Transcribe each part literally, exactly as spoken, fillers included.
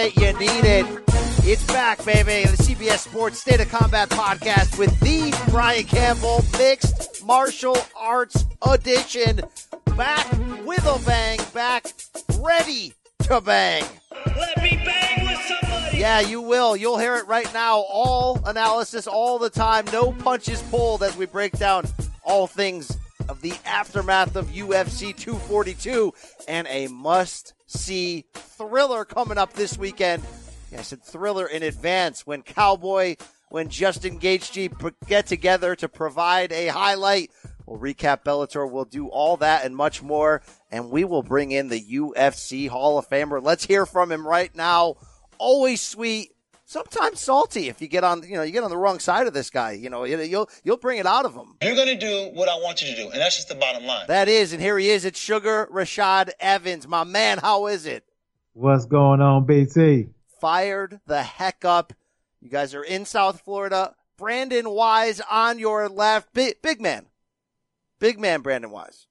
it, you need it. It's back, baby. The C B S Sports State of Combat podcast with the Brian Campbell Mixed Martial Arts Edition. Back with a bang, back ready to bang. Let me bang with somebody. Yeah, you will. You'll hear it right now. All analysis all the time. No punches pulled as we break down all things of the aftermath of U F C two forty-two and a must-see thriller coming up this weekend. Yeah, I said thriller in advance when Cowboy, when Justin Gaethje get together to provide a highlight. We'll recap Bellator. We'll do all that and much more, and we will bring in the U F C Hall of Famer. Let's hear from him right now. Always sweet, sometimes salty. If you get on, you know, you get on the wrong side of this guy, you know, you'll you'll bring it out of him. You're gonna do what I want you to do, and that's just the bottom line. That is, and here he is. It's Sugar Rashad Evans, my man. How is it? What's going on, B T? Fired the heck up. You guys are in South Florida. Brandon Wise on your left. Big, big man. Big man, Brandon Wise.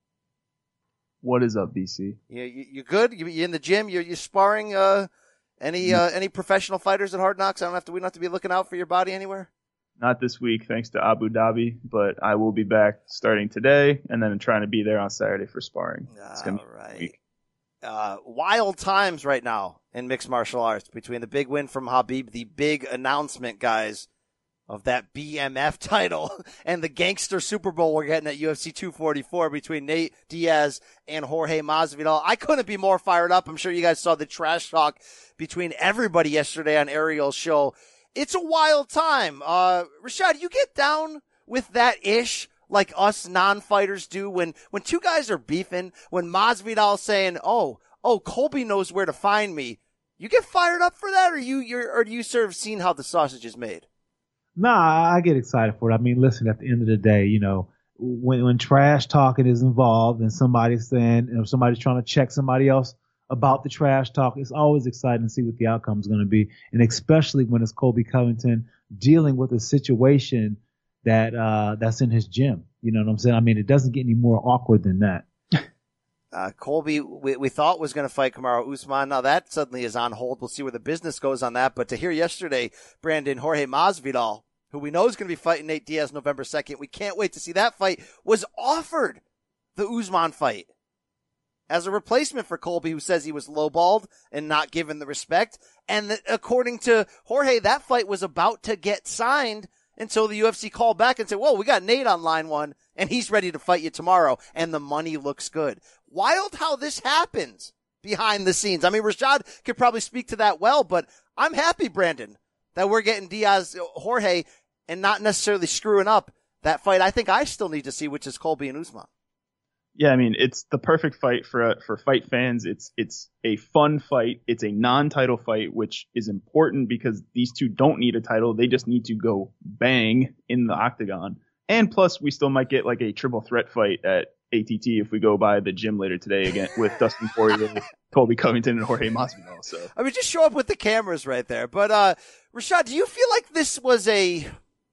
What is up, B C? You, you, you good? You, you in the gym? You you sparring uh, any uh, any professional fighters at Hard Knocks? I don't have to. We don't have to be looking out for your body anywhere. Not this week, thanks to Abu Dhabi, but I will be back starting today, and then trying to be there on Saturday for sparring. It's gonna All be right. a week. Uh, wild times right now in mixed martial arts between the big win from Khabib, the big announcement, guys, of that B M F title, and the gangster Super Bowl we're getting at U F C two forty-four between Nate Diaz and Jorge Masvidal. I couldn't be more fired up. I'm sure you guys saw the trash talk between everybody yesterday on Ariel's show. It's a wild time. Uh, Rashad, you get down with that ish like us non-fighters do when, when two guys are beefing, when Masvidal's saying, oh, oh, Colby knows where to find me. You get fired up for that, or you, you're, or do you sort of seen how the sausage is made? Nah, I get excited for it. I mean, listen, at the end of the day, you know, when when trash talking is involved and somebody's saying, you know, somebody's trying to check somebody else about the trash talk, it's always exciting to see what the outcome is going to be. And especially when it's Colby Covington dealing with a situation that uh, that's in his gym. You know what I'm saying? I mean, it doesn't get any more awkward than that. Uh, Colby, we, we thought was going to fight Kamaru Usman. Now that suddenly is on hold. We'll see where the business goes on that. But to hear yesterday, Brandon, Jorge Masvidal, who we know is going to be fighting Nate Diaz November second, we can't wait to see that fight, was offered the Usman fight as a replacement for Colby, who says he was lowballed and not given the respect. And that, according to Jorge, that fight was about to get signed until the U F C called back and said, whoa, we got Nate on line one, and he's ready to fight you tomorrow, and the money looks good. Wild how this happens behind the scenes. I mean, Rashad could probably speak to that well, but I'm happy, Brandon, that we're getting Diaz, Jorge, and not necessarily screwing up that fight I think I still need to see, which is Colby and Usman. Yeah, I mean, it's the perfect fight for uh, for fight fans. It's it's a fun fight. It's a non-title fight, which is important because these two don't need a title. They just need to go bang in the octagon. And plus, we still might get like a triple threat fight at A T T if we go by the gym later today again with Dustin Poirier, Colby Covington, and Jorge Masvidal. So I mean, just show up with the cameras right there. But uh, Rashad, do you feel like this was a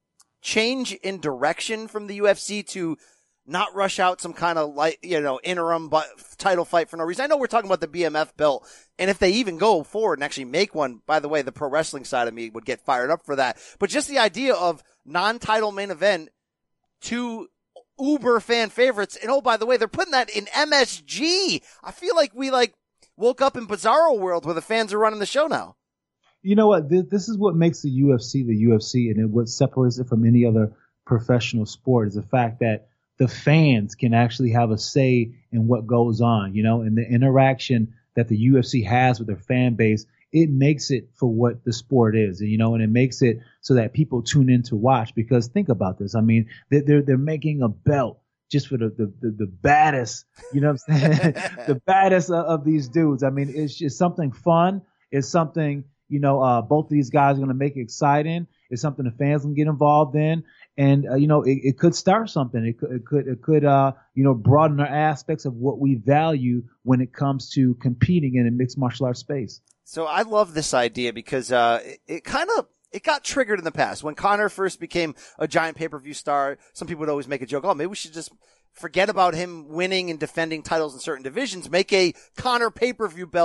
change in direction from the U F C to not rush out some kind of light, you know, interim but title fight for no reason? I know we're talking about the B M F belt, and if they even go forward and actually make one, by the way, the pro wrestling side of me would get fired up for that. But just the idea of non-title main event, two uber fan favorites, and oh, by the way, they're putting that in M S G. I feel like we like woke up in Bizarro world where the fans are running the show now. You know what? This, this is what makes the U F C the U F C, and it, what separates it from any other professional sport is the fact that the fans can actually have a say in what goes on, you know, and the interaction that the U F C has with their fan base, it makes it for what the sport is, you know, and it makes it so that people tune in to watch. Because think about this. I mean, they're, they're, they're making a belt just for the, the, the, the baddest, you know what I'm saying? the baddest of, of these dudes. I mean, it's just something fun. It's something, you know, uh, both of these guys are going to make it exciting. It's something the fans can get involved in. And, uh, you know, it, it could start something. It could, it could, it could, uh, you know, broaden our aspects of what we value when it comes to competing in a mixed martial arts space. So I love this idea because, uh, it, it kind of, it got triggered in the past. When Conor first became a giant pay-per-view star, some people would always make a joke, oh, maybe we should just forget about him winning and defending titles in certain divisions, make a Conor pay-per-view belt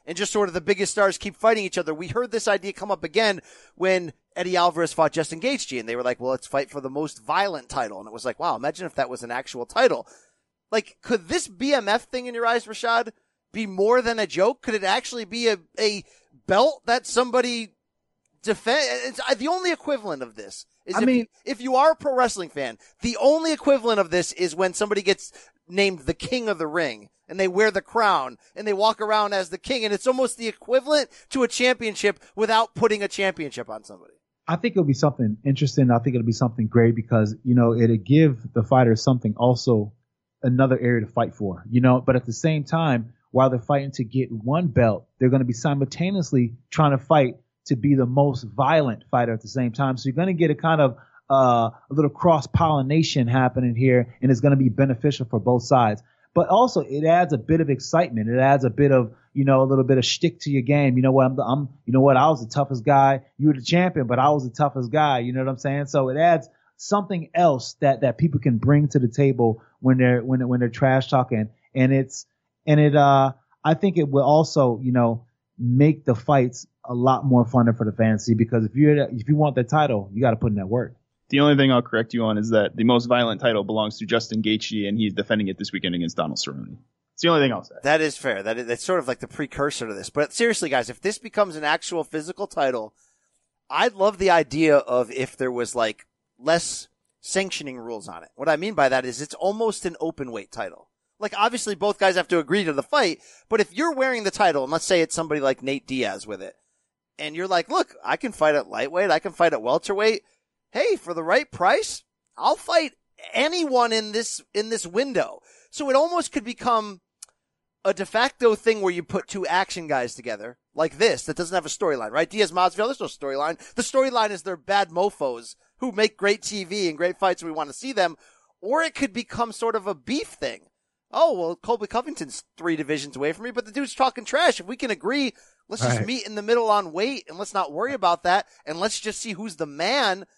and just sort of the biggest stars keep fighting each other. We heard this idea come up again when Eddie Alvarez fought Justin Gaethje, and they were like, well, let's fight for the most violent title. And it was like, wow, imagine if that was an actual title. Like, could this B M F thing in your eyes, Rashad, be more than a joke? Could it actually be a, a belt that somebody defend? It's the only equivalent of this is I if, mean, if you are a pro wrestling fan, the only equivalent of this is when somebody gets named the King of the Ring and they wear the crown and they walk around as the king, and it's almost the equivalent to a championship without putting a championship on somebody. I think it'll be something interesting. I think it'll be something great because, you know, it'll give the fighters something also, another area to fight for, you know, but at the same time, while they're fighting to get one belt, they're going to be simultaneously trying to fight to be the most violent fighter at the same time. So you're going to get a kind of uh, a little cross-pollination happening here, and it's going to be beneficial for both sides. But also, it adds a bit of excitement. It adds a bit of, you know, a little bit of shtick to your game. You know what? I'm, the, I'm, you know what? I was the toughest guy. You were the champion, but I was the toughest guy. You know what I'm saying? So it adds something else that, that people can bring to the table when they're when when they're trash talking, and it's and it uh I think it will also, you know, make the fights a lot more fun for the fans, because if you if you want that title, you got to put in that work. The only thing I'll correct you on is that the most violent title belongs to Justin Gaethje, and he's defending it this weekend against Donald Cerrone. It's the only thing I'll say. That is fair. That is, that's sort of like the precursor to this. But seriously, guys, if this becomes an actual physical title, I'd love the idea of if there was like less sanctioning rules on it. What I mean by that is it's almost an open weight title. Like, obviously both guys have to agree to the fight, but if you're wearing the title, and let's say it's somebody like Nate Diaz with it, and you're like, look, I can fight at lightweight, I can fight at welterweight. Hey, for the right price, I'll fight anyone in this, in this window. So it almost could become a de facto thing where you put two action guys together like this that doesn't have a storyline, right? Diaz Masvidal, there's no storyline. The storyline is they're bad mofos who make great T V and great fights and we want to see them. Or it could become sort of a beef thing. Oh, well, Colby Covington's three divisions away from me, but the dude's talking trash. If we can agree, let's just Right. meet in the middle on weight and let's not worry about that. And let's just see who's the man.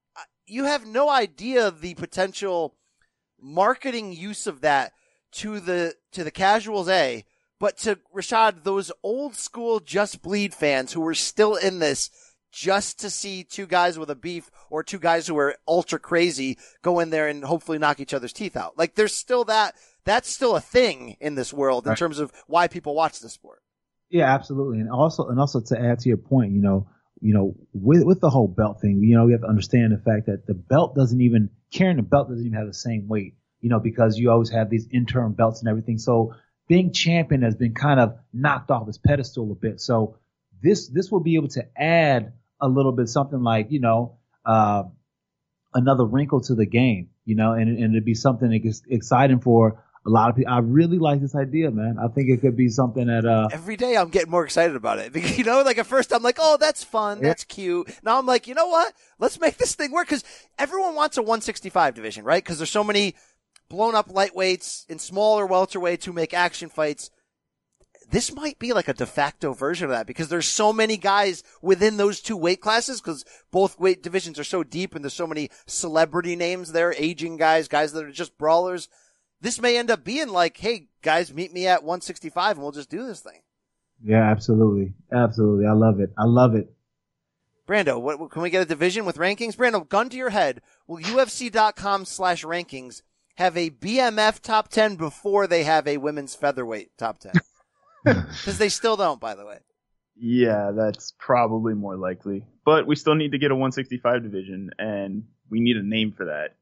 You have no idea the potential marketing use of that to the, to the casuals, A, but to Rashad, those old school Just Bleed fans who were still in this just to see two guys with a beef or two guys who are ultra crazy go in there and hopefully knock each other's teeth out. Like, there's still that, that's still a thing in this world in Right. terms of why people watch the sport. Yeah, absolutely. And also, and also to add to your point, you know, you know, with, with the whole belt thing, you know, we have to understand the fact that the belt doesn't even, carrying the belt doesn't even have the same weight, you know, because you always have these interim belts and everything. So being champion has been kind of knocked off its pedestal a bit. So this, this will be able to add a little bit something like, you know, uh, another wrinkle to the game, you know, and, and it'd be something that gets exciting for a lot of people. I really like this idea, man. I think it could be something that, uh, Every day I'm getting more excited about it. Because, you know, like at first I'm like, oh, that's fun. Yeah. That's cute. Now I'm like, you know what? Let's make this thing work. Cause everyone wants a one sixty-five division, right? Cause there's so many blown up lightweights and smaller welterweights who make action fights. This might be like a de facto version of that because there's so many guys within those two weight classes because both weight divisions are so deep and there's so many celebrity names there, aging guys, guys that are just brawlers. This may end up being like, hey, guys, meet me at one sixty-five and we'll just do this thing. yeah, absolutely. Absolutely. I love it. I love it. Brando, what, what- can we get a division with rankings? Brando, gun to your head. Will U F C dot com slash rankings have a B M F top ten before they have a women's featherweight top ten? Because they still don't, by the way. Yeah, that's probably more likely. But we still need to get a one sixty-five division, and we need a name for that.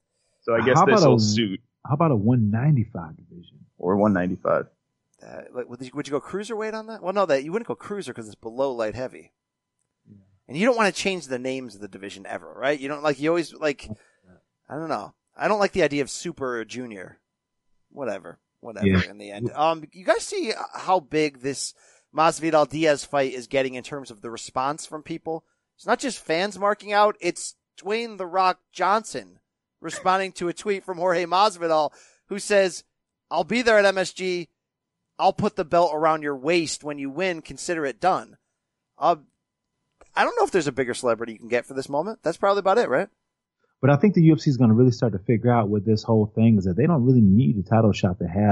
So I guess How about this will a- suit. How about a one ninety-five division? Or one ninety-five. Uh, like, would, you, would you go cruiserweight on that? Well, no, that you wouldn't go cruiser because it's below light heavy. And you don't want to change the names of the division ever, right? You don't like, you always like, I don't know. I don't like the idea of super or junior. Whatever. Whatever Yeah. in the end. Um, you guys see how big this Masvidal Diaz fight is getting in terms of the response from people? It's not just fans marking out, it's Dwayne The Rock Johnson responding to a tweet from Jorge Masvidal who says, I'll be there at M S G. I'll put the belt around your waist when you win. Consider it done. Uh, I don't know if there's a bigger celebrity you can get for this moment. That's probably about it, right? But I think the U F C is going to really start to figure out with this whole thing is that they don't really need a title shot to have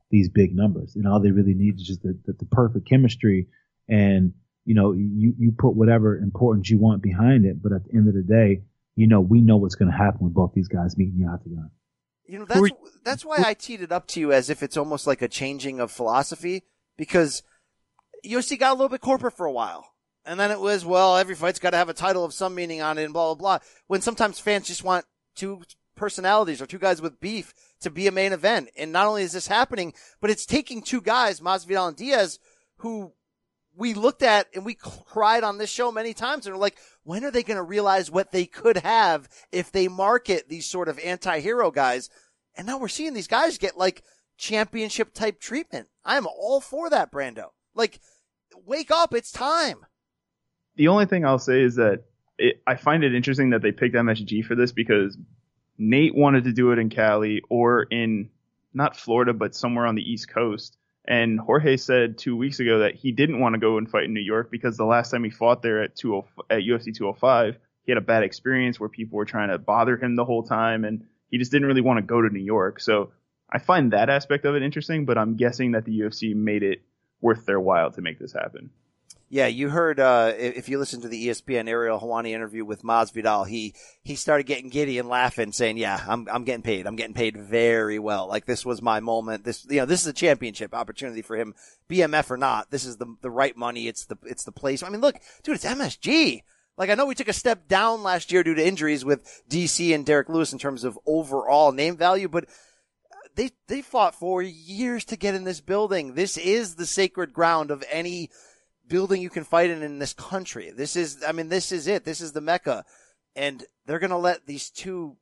these big numbers. And all they really need is just the, the, the perfect chemistry. And, you know, you, you put whatever importance you want behind it. But at the end of the day, you know, we know what's going to happen with both these guys meeting the octagon. You know, that's, that's why I teed it up to you as if it's almost like a changing of philosophy, because U F C got a little bit corporate for a while. And then it was, well, every fight's got to have a title of some meaning on it and blah, blah, blah. When sometimes fans just want two personalities or two guys with beef to be a main event. And not only is this happening, but it's taking two guys, Masvidal and Diaz, who we looked at and we cried on this show many times and we're like, when are they going to realize what they could have if they market these sort of anti-hero guys? And now we're seeing these guys get like championship type treatment. I'm all for that, Brando. Like, wake up. It's time. The only thing I'll say is that it, I find it interesting that they picked M S G for this, because Nate wanted to do it in Cali or in not Florida, but somewhere on the East Coast. And Jorge said two weeks ago that he didn't want to go and fight in New York because the last time he fought there at two at U F C two oh five, he had a bad experience where people were trying to bother him the whole time, and he just didn't really want to go to New York. So I find that aspect of it interesting, but I'm guessing that the U F C made it worth their while to make this happen. Yeah, you heard, uh, if you listen to the E S P N Ariel Helwani interview with Masvidal, he, he started getting giddy and laughing, saying, yeah, I'm, I'm getting paid. I'm getting paid very well. Like, this was my moment. This, you know, this is a championship opportunity for him, B M F or not. This is the, the right money. It's the, it's the place. I mean, look, dude, it's M S G. Like, I know we took a step down last year due to injuries with D C and Derek Lewis in terms of overall name value, but they, they fought for years to get in this building. This is the sacred ground of any building you can fight in in this country. This is, I mean, this is it. This is the Mecca. And they're going to let these two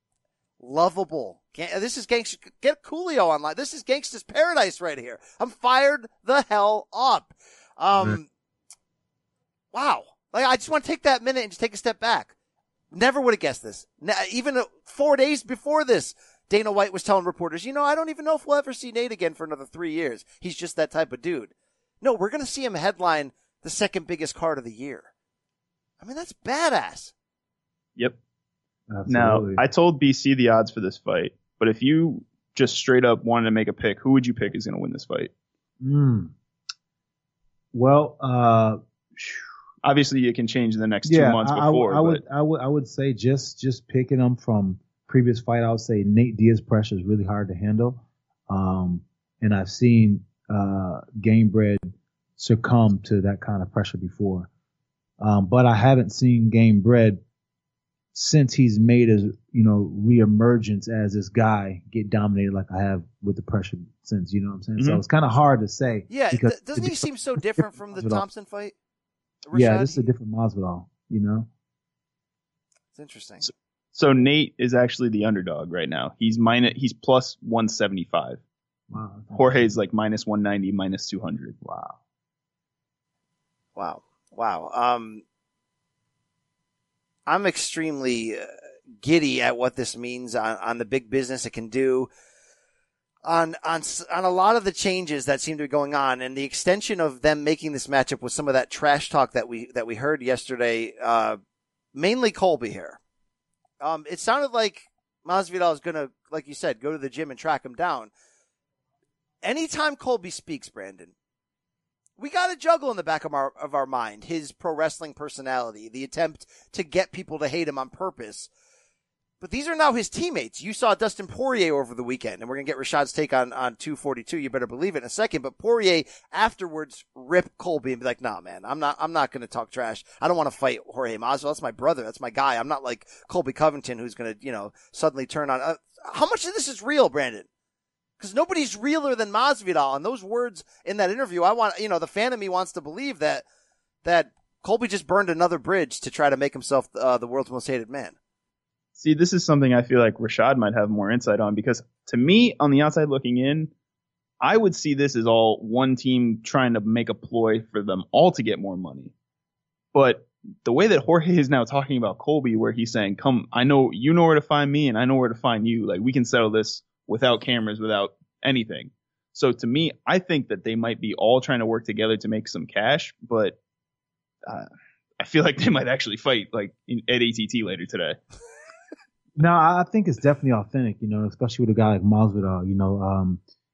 lovable, this is gangster, get Coolio online. This is gangsta's paradise right here. I'm fired the hell up. Um, mm-hmm. Wow. Like, I just want to take that minute and just take a step back. Never would have guessed this. Even four days before this, Dana White was telling reporters, you know, I don't even know if we'll ever see Nate again for another three years. He's just that type of dude. No, we're going to see him headline the second biggest card of the year. I mean, that's badass. Yep. Absolutely. Now, I told B C the odds for this fight, but if you just straight up wanted to make a pick, who would you pick is going to win this fight? Mm. Well, uh, obviously it can change in the next yeah, two months I, before. I, I would, I would, I would say just, just picking them from previous fight, I would say Nate Diaz pressure is really hard to handle. Um, and I've seen, uh, Gamebred succumb to that kind of pressure before. Um, but I haven't seen Gamebred since he's made his, you know, reemergence as this guy get dominated like I have with the pressure since, you know what I'm saying? Mm-hmm. So it's kind of hard to say. Yeah. Because th- doesn't he seem so different from the Thompson fight? Rashad? Yeah, this is a different Masvidal, you know? It's interesting. So, so Nate is actually the underdog right now. He's minus, he's plus one seventy-five. Wow. Jorge's like minus one ninety, minus two hundred. Wow. Wow. Wow. Um, I'm extremely uh, giddy at what this means on, on the big business it can do, on, on, on a lot of the changes that seem to be going on, and the extension of them making this matchup with some of that trash talk that we, that we heard yesterday, uh, mainly Colby here. Um, it sounded like Masvidal is going to, like you said, go to the gym and track him down. Anytime Colby speaks, Brandon, we got to juggle in the back of our, of our mind his pro wrestling personality, the attempt to get people to hate him on purpose. But these are now his teammates. You saw Dustin Poirier over the weekend, and we're going to get Rashad's take on, on two forty-two. You better believe it in a second. But Poirier afterwards ripped Colby and be like, nah, man, I'm not, I'm not going to talk trash. I don't want to fight Jorge Masvidal. That's my brother. That's my guy. I'm not like Colby Covington who's going to, you know, suddenly turn on. Uh, how much of this is real, Brandon? Because nobody's realer than Masvidal. And those words in that interview, I want, you know, the fan of me wants to believe that, that Colby just burned another bridge to try to make himself uh, the world's most hated man. See, this is something I feel like Rashad might have more insight on, because to me, on the outside looking in, I would see this as all one team trying to make a ploy for them all to get more money. But the way that Jorge is now talking about Colby, where he's saying, come, I know, you know where to find me and I know where to find you. Like, we can settle this without cameras, without anything. So to me, I think that they might be all trying to work together to make some cash, but uh, I feel like they might actually fight like in, at A T T later today. No, I think it's definitely authentic, you know, especially with a guy like Masvidal. You know, um,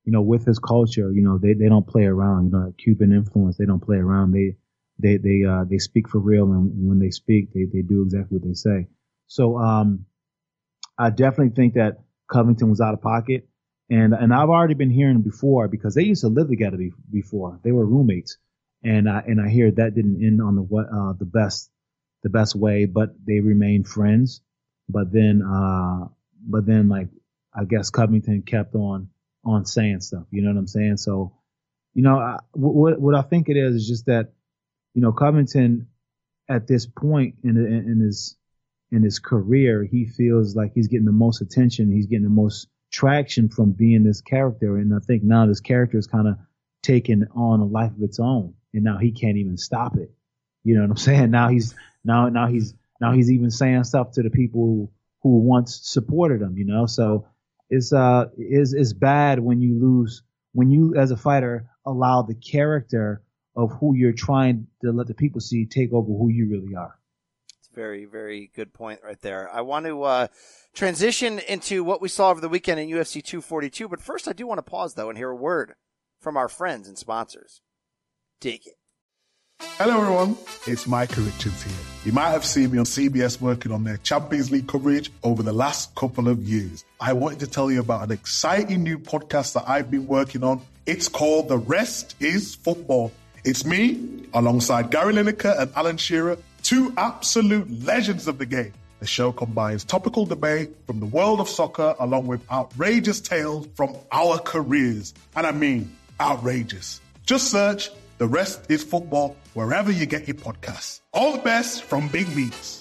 you know, with his culture, you know, they, they don't play around. You know, Cuban influence, they don't play around. They they they uh they speak for real, and when they speak, they they do exactly what they say. So um, I definitely think that Covington was out of pocket, and and I've already been hearing before because they used to live together be, before. They were roommates, and I and I hear that didn't end on the what uh the best the best way, but they remained friends. But then uh but then like I guess Covington kept on on saying stuff. You know what I'm saying? So you know I, what what I think it is is just that you know Covington at this point in in, in his in his career, he feels like he's getting the most attention. He's getting the most traction from being this character. And I think now this character is kind of taking on a life of its own. And now he can't even stop it. You know what I'm saying? Now he's, now, now he's, now he's even saying stuff to the people who, who once supported him, you know? So it's, uh, is, it's bad when you lose, when you as a fighter allow the character of who you're trying to let the people see take over who you really are. Very, very good point right there. I want to uh, transition into what we saw over the weekend in U F C two forty-two, but first I do want to pause, though, and hear a word from our friends and sponsors. Dig it. Hello, everyone. It's Micah Richards here. You might have seen me on C B S working on their Champions League coverage over the last couple of years. I wanted to tell you about an exciting new podcast that I've been working on. It's called The Rest is Football. It's me, alongside Gary Lineker and Alan Shearer, two absolute legends of the game. The show combines topical debate from the world of soccer along with outrageous tales from our careers. And I mean, outrageous. Just search The Rest is Football wherever you get your podcasts. All the best from Big Meats.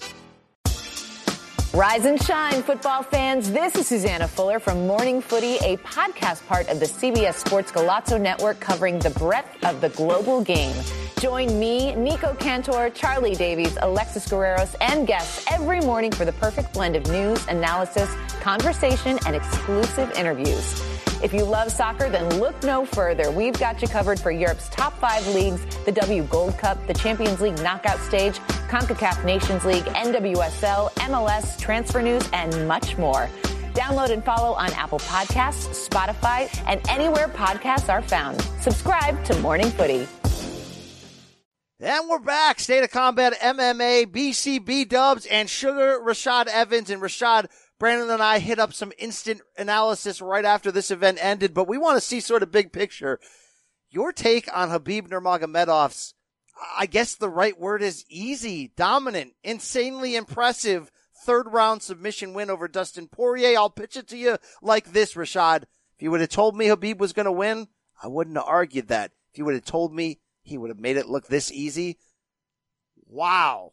Rise and shine, football fans. This is Susanna Fuller from Morning Footy, a podcast part of the C B S Sports Galazzo Network covering the breadth of the global game. Join me, Nico Cantor, Charlie Davies, Alexis Guerreros, and guests every morning for the perfect blend of news, analysis, conversation, and exclusive interviews. If you love soccer, then look no further. We've got you covered for Europe's top five leagues, the W Gold Cup, the Champions League knockout stage, CONCACAF Nations League, N W S L, M L S, transfer news, and much more. Download and follow on Apple Podcasts, Spotify, and anywhere podcasts are found. Subscribe to Morning Footy. And we're back. State of Combat M M A, B C B Dubs, and Sugar Rashad Evans. And Rashad, Brandon and I hit up some instant analysis right after this event ended, but we want to see sort of big picture. Your take on Khabib Nurmagomedov's, I guess the right word is easy, dominant, insanely impressive third round submission win over Dustin Poirier. I'll pitch it to you like this, Rashad. If you would have told me Khabib was going to win, I wouldn't have argued that. If you would have told me he would have made it look this easy, wow.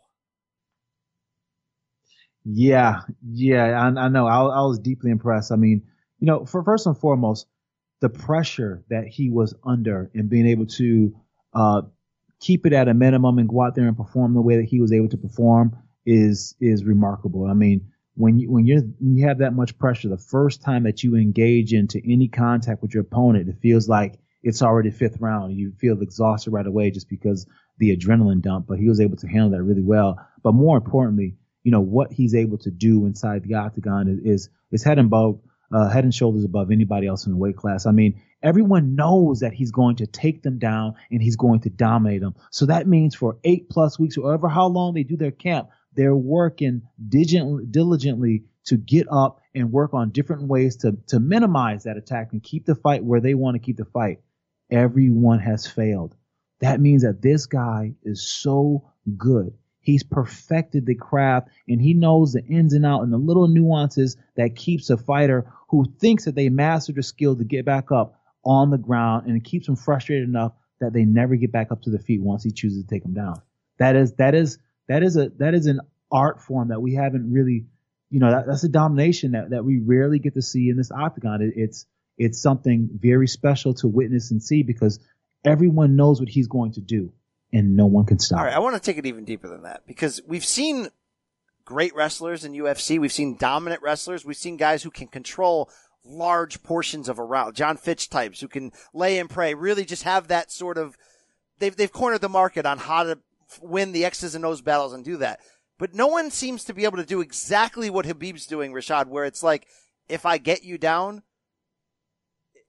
Yeah, yeah, I, I know. I, I was deeply impressed. I mean, you know, for first and foremost, the pressure that he was under and being able to uh, keep it at a minimum and go out there and perform the way that he was able to perform is is remarkable. I mean, when you when you when you have that much pressure, the first time that you engage into any contact with your opponent, it feels like it's already fifth round. You feel exhausted right away just because the adrenaline dump. But he was able to handle that really well. But more importantly, you know, what he's able to do inside the octagon is, is, is head and above, uh, head and shoulders above anybody else in the weight class. I mean, everyone knows that he's going to take them down and he's going to dominate them. So that means for eight plus weeks, or however how long they do their camp, they're working diligently to get up and work on different ways to, to minimize that attack and keep the fight where they want to keep the fight. Everyone has failed. That means that this guy is so good. He's perfected the craft, and he knows the ins and outs and the little nuances that keeps a fighter who thinks that they mastered the skill to get back up on the ground, and it keeps them frustrated enough that they never get back up to their feet once he chooses to take them down. That is that is that is a that is an art form that we haven't really, you know, that, that's a domination that, that we rarely get to see in this octagon. It, it's it's something very special to witness and see because everyone knows what he's going to do. And no one can stop. All right, I want to take it even deeper than that because we've seen great wrestlers in U F C. We've seen dominant wrestlers. We've seen guys who can control large portions of a round. John Fitch types who can lay and pray, really just have that sort of, they've, they've cornered the market on how to win the X's and O's battles and do that. But no one seems to be able to do exactly what Khabib's doing, Rashad, where it's like, if I get you down,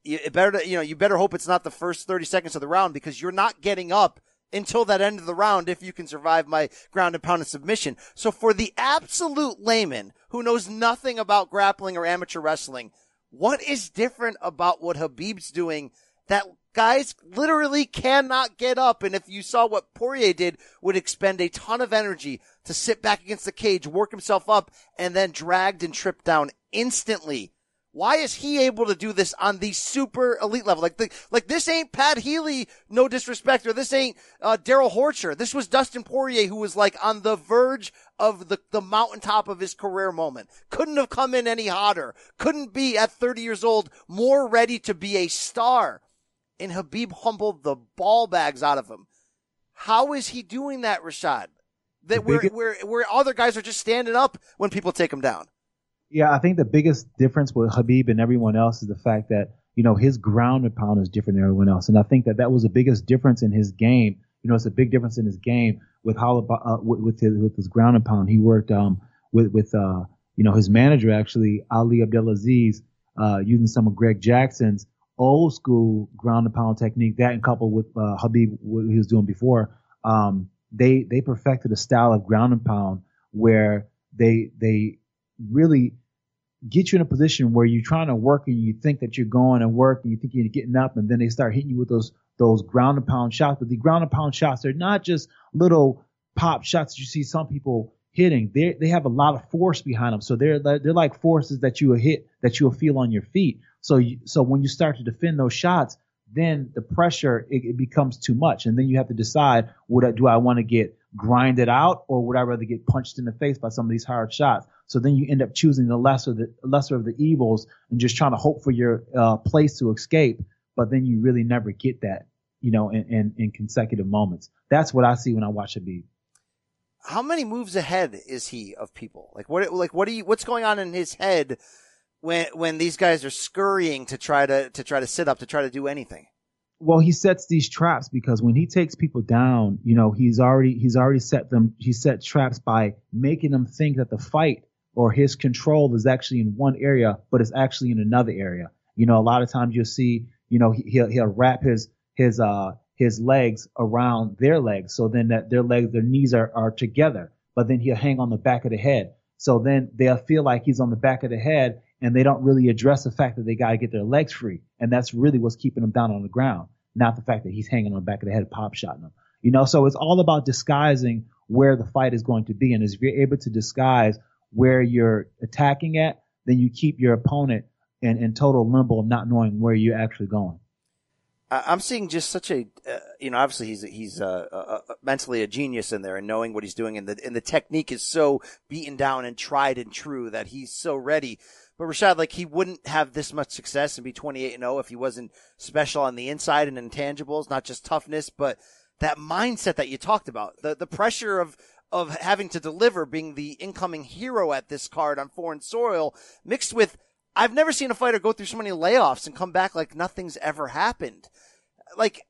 you it better, you know, you better hope it's not the first thirty seconds of the round, because you're not getting up until that end of the round if you can survive my ground and pound and submission. So for the absolute layman who knows nothing about grappling or amateur wrestling, what is different about what Khabib's doing that guys literally cannot get up? And if you saw what Poirier did, would expend a ton of energy to sit back against the cage, work himself up, and then dragged and tripped down instantly. Why is he able to do this on the super elite level? Like the, like this ain't Pat Healy, no disrespect, or this ain't uh, Daryl Horcher. This was Dustin Poirier, who was like on the verge of the, the mountaintop of his career moment. Couldn't have come in any hotter. Couldn't be at thirty years old more ready to be a star. And Khabib humbled the ball bags out of him. How is he doing that, Rashad? That where, where, where other guys are just standing up when people take him down. Yeah, I think the biggest difference with Khabib and everyone else is the fact that, you know, his ground and pound is different than everyone else. And I think that that was the biggest difference in his game. You know, it's a big difference in his game with how, uh, with, with his, with his ground and pound. He worked, um, with, with, uh, you know, his manager actually, Ali Abdelaziz, uh, using some of Greg Jackson's old school ground and pound technique, that and coupled with, uh, Khabib, what he was doing before. Um, they, they perfected a style of ground and pound where they, they, really get you in a position where you're trying to work and you think that you're going and work and you think you're getting up, and then they start hitting you with those those ground and pound shots. But the ground and pound shots, they're not just little pop shots that you see some people hitting. They they have a lot of force behind them. So they're they're like forces that you will hit, that you'll feel on your feet. So you, so when you start to defend those shots, then the pressure, it, it becomes too much. And then you have to decide, would I, do I want to get grinded out, or would I rather get punched in the face by some of these hard shots? So then you end up choosing the lesser, the lesser of the evils and just trying to hope for your uh, place to escape. But then you really never get that, you know, in, in, in consecutive moments. That's what I see when I watch Khabib. How many moves ahead is he of people? Like what, like what do you, what's going on in his head when, when these guys are scurrying to try to, to try to sit up, to try to do anything? Well, he sets these traps because when he takes people down, you know, he's already, he's already set them, he set traps by making them think that the fight or his control is actually in one area, but it's actually in another area. You know, a lot of times you'll see, you know, he'll, he'll wrap his, his, uh, his legs around their legs. So then that their legs, their knees are, are together, but then he'll hang on the back of the head. So then they'll feel like he's on the back of the head, and they don't really address the fact that they got to get their legs free. And that's really what's keeping them down on the ground, not the fact that he's hanging on the back of the head, pop shotting them. You know, so it's all about disguising where the fight is going to be. And if you're able to disguise where you're attacking at, then you keep your opponent in, in total limbo of not knowing where you're actually going. I'm seeing just such a, uh, you know, obviously he's, he's, uh, uh, mentally a genius in there and knowing what he's doing. And the, and the technique is so beaten down and tried and true that he's so ready. But Rashad, like, he wouldn't have this much success and be twenty-eight and oh if he wasn't special on the inside and intangibles, not just toughness, but that mindset that you talked about, the, the pressure of, of having to deliver, being the incoming hero at this card on foreign soil, mixed with, I've never seen a fighter go through so many layoffs and come back like nothing's ever happened. Like,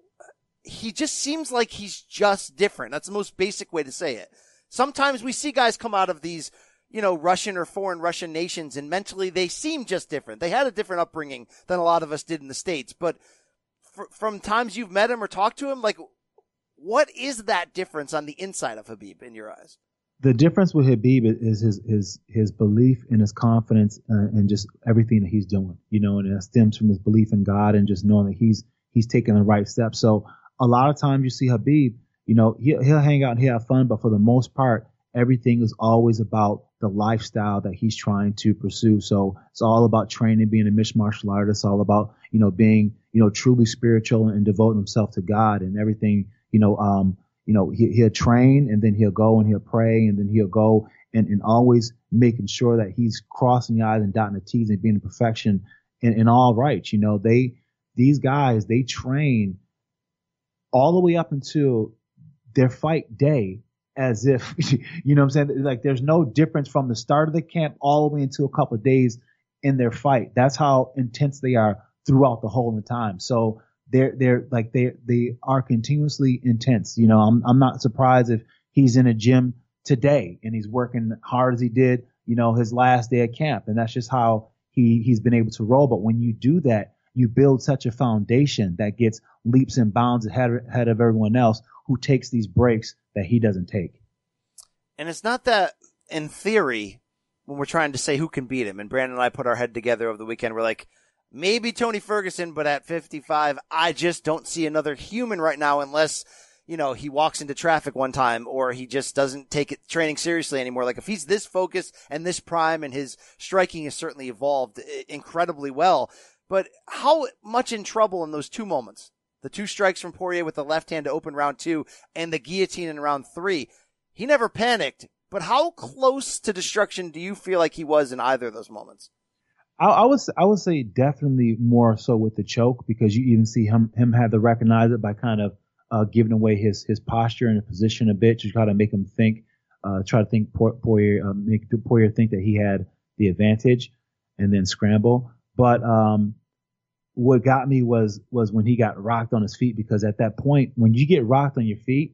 he just seems like he's just different. That's the most basic way to say it. Sometimes we see guys come out of these, you know, Russian or foreign Russian nations, and mentally they seem just different. They had a different upbringing than a lot of us did in the States. But fr- from times you've met him or talked to him, like, what is that difference on the inside of Khabib in your eyes? The difference with Khabib is his his his belief and his confidence uh, and just everything that he's doing, you know, and it stems from his belief in God and just knowing that he's he's taking the right steps. So a lot of times you see Khabib, you know, he'll, he'll hang out and he'll have fun, but for the most part, everything is always about the lifestyle that he's trying to pursue. So it's all about training, being a mixed martial artist. It's all about, you know, being, you know, truly spiritual and, and devoting himself to God and everything. You know, um, you know, he, he'll train and then he'll go and he'll pray and then he'll go and, and always making sure that he's crossing the I's and dotting the T's and being in perfection in, in all rights. You know, they, these guys, they train all the way up until their fight day as if, you know what I'm saying? Like, there's no difference from the start of the camp all the way into a couple of days in their fight. That's how intense they are throughout the whole time. So they're, they're like, they, they are continuously intense. You know, I'm, I'm not surprised if he's in a gym today and he's working hard as he did, you know, his last day at camp. And that's just how he, he's been able to roll. But when you do that, you build such a foundation that gets leaps and bounds ahead, ahead of everyone else who takes these breaks that he doesn't take. And it's not that in theory, when we're trying to say who can beat him, and Brandon and I put our head together over the weekend, we're like, maybe Tony Ferguson, but at fifty-five, I just don't see another human right now unless, you know, he walks into traffic one time or he just doesn't take it training seriously anymore. Like if he's this focused and this prime, and his striking has certainly evolved incredibly well, but how much in trouble in those two moments, the two strikes from Poirier with the left hand to open round two and the guillotine in round three, he never panicked, but how close to destruction do you feel like he was in either of those moments? I, I would I would say definitely more so with the choke, because you even see him him have to recognize it by kind of uh, giving away his his posture and position a bit to try to make him think, uh, try to think Poirier, uh, make Poirier think that he had the advantage, and then scramble. But um, what got me was was when he got rocked on his feet, because at that point, when you get rocked on your feet,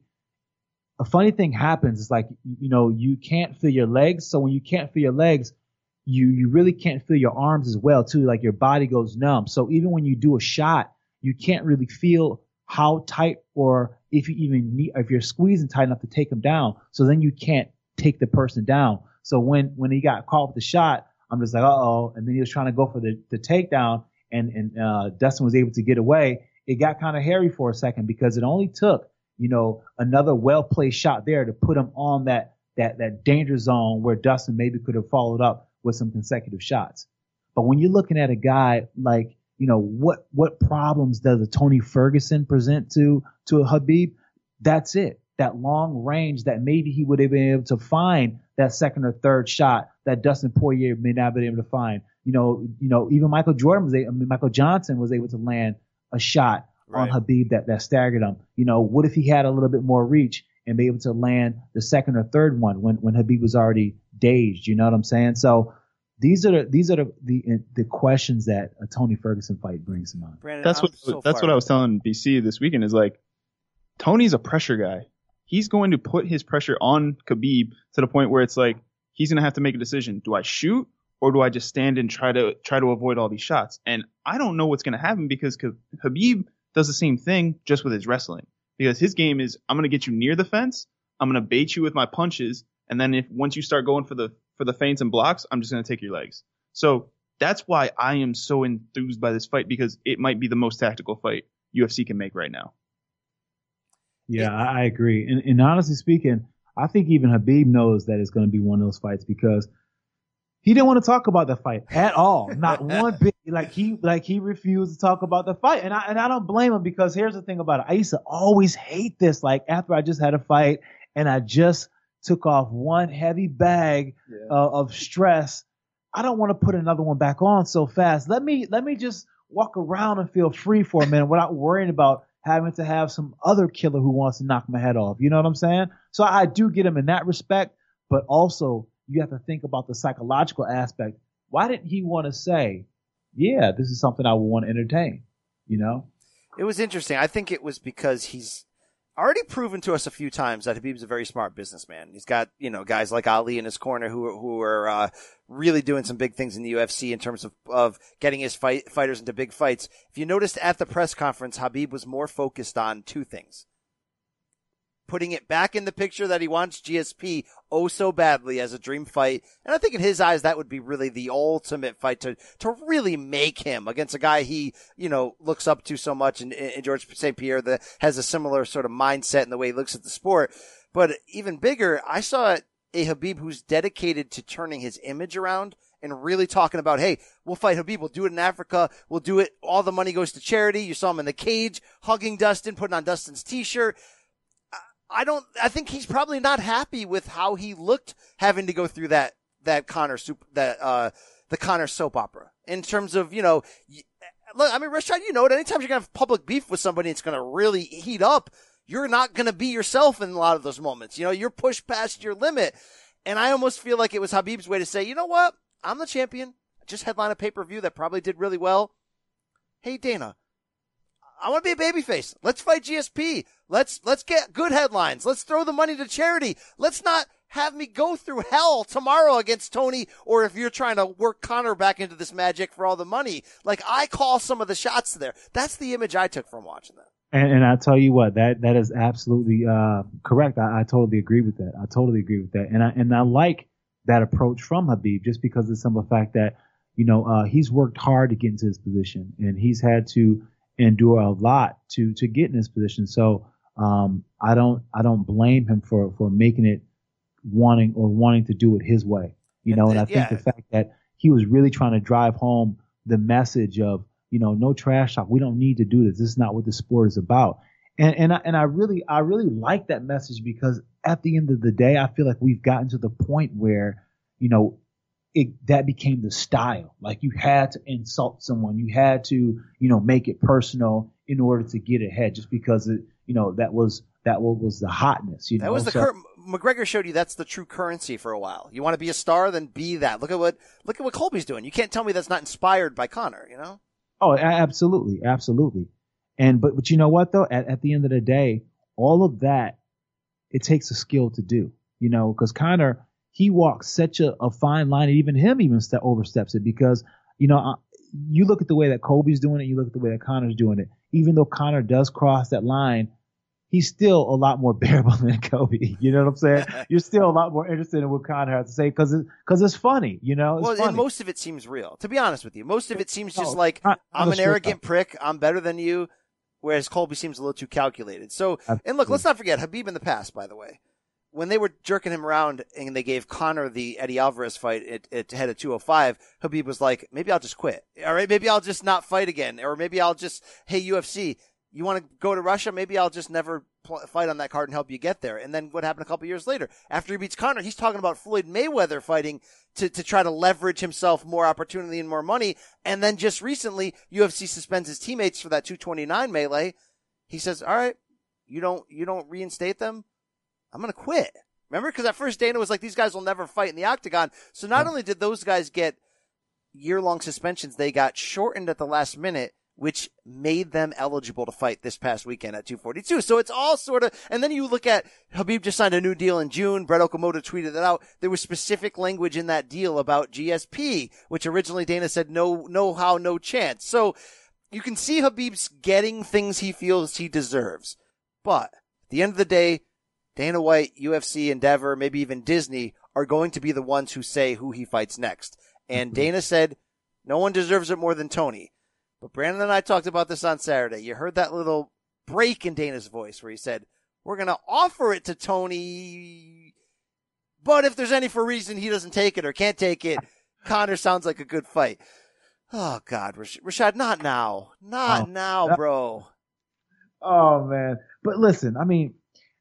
a funny thing happens. It's like, you know, you can't feel your legs. So when you can't feel your legs, you you really can't feel your arms as well too. Like your body goes numb. So even when you do a shot, you can't really feel how tight, or if you even need, if you're squeezing tight enough to take him down. So then you can't take the person down. So when when he got caught with the shot, I'm just like, uh oh. And then he was trying to go for the the takedown, and and uh, Dustin was able to get away. It got kind of hairy for a second, because it only took, you know, another well-placed shot there to put him on that that that danger zone where Dustin maybe could have followed up with some consecutive shots. But when you're looking at a guy like, you know, what what problems does a Tony Ferguson present to to a Khabib? That's it. That long range that maybe he would have been able to find that second or third shot that Dustin Poirier may not have been able to find. You know, you know, even Michael Jordan was able, I mean, Michael Johnson was able to land a shot right on Khabib that, that staggered him. You know, what if he had a little bit more reach and be able to land the second or third one when, when Khabib was already dazed? You know what I'm saying? So these are the, these are the, the, the questions that a Tony Ferguson fight brings to mind. Brandon, that's I'm what, so that's what I was telling B C this weekend, is like, Tony's a pressure guy. He's going to put his pressure on Khabib to the point where it's like, he's going to have to make a decision. Do I shoot, or do I just stand and try to, try to avoid all these shots? And I don't know what's going to happen, because Khabib does the same thing just with his wrestling, because his game is, I'm going to get you near the fence, I'm going to bait you with my punches, and then if once you start going for the for the feints and blocks, I'm just going to take your legs. So that's why I am so enthused by this fight, because it might be the most tactical fight U F C can make right now. Yeah, I, I agree. And, and honestly speaking, I think even Khabib knows that it's going to be one of those fights, because he didn't want to talk about the fight at all. Not one bit. Like he, like he refused to talk about the fight. And I, and I don't blame him, because here's the thing about it. I used to always hate this. Like after I just had a fight and I just took off one heavy bag yeah. uh, of stress, I don't want to put another one back on so fast. Let me, let me just walk around and feel free for a minute without worrying about having to have some other killer who wants to knock my head off. You know what I'm saying? So I do get him in that respect, but also you have to think about the psychological aspect. Why didn't he want to say, yeah, this is something I would want to entertain, you know? It was interesting. I think it was because he's already proven to us a few times that Khabib's a very smart businessman. He's got, you know, guys like Ali in his corner who, who are uh, really doing some big things in the U F C in terms of, of getting his fight, fighters into big fights. If you noticed at the press conference, Khabib was more focused on two things. Putting it back in the picture that he wants G S P oh so badly as a dream fight. And I think in his eyes, that would be really the ultimate fight to, to really make him against a guy he, you know, looks up to so much, and, and George Saint Pierre that has a similar sort of mindset in the way he looks at the sport. But even bigger, I saw a Khabib who's dedicated to turning his image around and really talking about, hey, we'll fight Khabib. We'll do it in Africa. We'll do it. All the money goes to charity. You saw him in the cage, hugging Dustin, putting on Dustin's t-shirt. I don't, I think he's probably not happy with how he looked having to go through that, that Conor soup, that, uh, the Conor soap opera in terms of, you know, look, I mean, Rashad, you know it. Anytime you're going to have public beef with somebody, it's going to really heat up. You're not going to be yourself in a lot of those moments. You know, you're pushed past your limit. And I almost feel like it was Khabib's way to say, you know what? I'm the champion. I just headlined a pay-per-view that probably did really well. Hey, Dana, I want to be a babyface. Let's fight G S P. Let's, let's get good headlines. Let's throw the money to charity. Let's not have me go through hell tomorrow against Tony, or if you're trying to work Conor back into this magic for all the money. Like, I call some of the shots there. That's the image I took from watching that. And, and I tell you what, that, that is absolutely, uh, correct. I, I totally agree with that. I totally agree with that. And I, and I like that approach from Khabib just because of the simple fact that, you know, uh, he's worked hard to get into his position and he's had to endure a lot to, to get in this position. So, um, I don't, I don't blame him for, for making it wanting or wanting to do it his way, you know, and I think yeah. the fact that he was really trying to drive home the message of, you know, no trash talk. We don't need to do this. This is not what the sport is about. And and I, and I really I really like that message because at the end of the day, I feel like we've gotten to the point where, you know, it that became the style. Like you had to insult someone, you had to, you know, make it personal in order to get ahead, just because it, you know, that was that was the hotness. You know, that was the so, cur- McGregor showed you that's the true currency for a while. You want to be a star, then be that. Look at what look at what Colby's doing. You can't tell me that's not inspired by Conor. You know. Oh, absolutely, absolutely. And but but you know what though? At at the end of the day, all of that, it takes a skill to do. You know, because Conor, he walks such a, a fine line, and even him even step, oversteps it. Because you know, uh, you look at the way that Colby's doing it, you look at the way that Conor's doing it. Even though Conor does cross that line, he's still a lot more bearable than Colby. You know what I'm saying? You're still a lot more interested in what Conor has to say because it, cause it's funny, you know? It's well, funny. And most of it seems real. To be honest with you, most of it seems just No, like, not- I'm not an a arrogant strip prick, I'm better than you, whereas Colby seems a little too calculated. So, and look, let's not forget, Khabib in the past, by the way, when they were jerking him around and they gave Conor the Eddie Alvarez fight at, at head of two oh five, Khabib was like, maybe I'll just quit. All right, maybe I'll just not fight again. Or maybe I'll just, hey, U F C, you want to go to Russia? Maybe I'll just never pl- fight on that card and help you get there. And then what happened a couple years later? After he beats Conor, he's talking about Floyd Mayweather fighting to, to try to leverage himself more opportunity and more money. And then just recently, U F C suspends his teammates for that two twenty-nine melee. He says, all right, you don't, you don't reinstate them? I'm going to quit. Remember? Because at first Dana was like, these guys will never fight in the octagon. So not only did those guys get year-long suspensions, they got shortened at the last minute, which made them eligible to fight this past weekend at two forty-two. So it's all sort of, and then you look at, Khabib just signed a new deal in June. Brett Okamoto tweeted it out. There was specific language in that deal about G S P, which originally Dana said no, no how, no chance. So you can see Khabib's getting things he feels he deserves. But at the end of the day, Dana White, U F C, Endeavor, maybe even Disney are going to be the ones who say who he fights next. And Dana said, no one deserves it more than Tony. But Brandon and I talked about this on Saturday. You heard that little break in Dana's voice where he said, we're going to offer it to Tony, but if there's any for reason he doesn't take it or can't take it, Conor sounds like a good fight. Oh, God, Rash- Rashad, not now. Not oh. now, bro. Oh, man. But listen, I mean,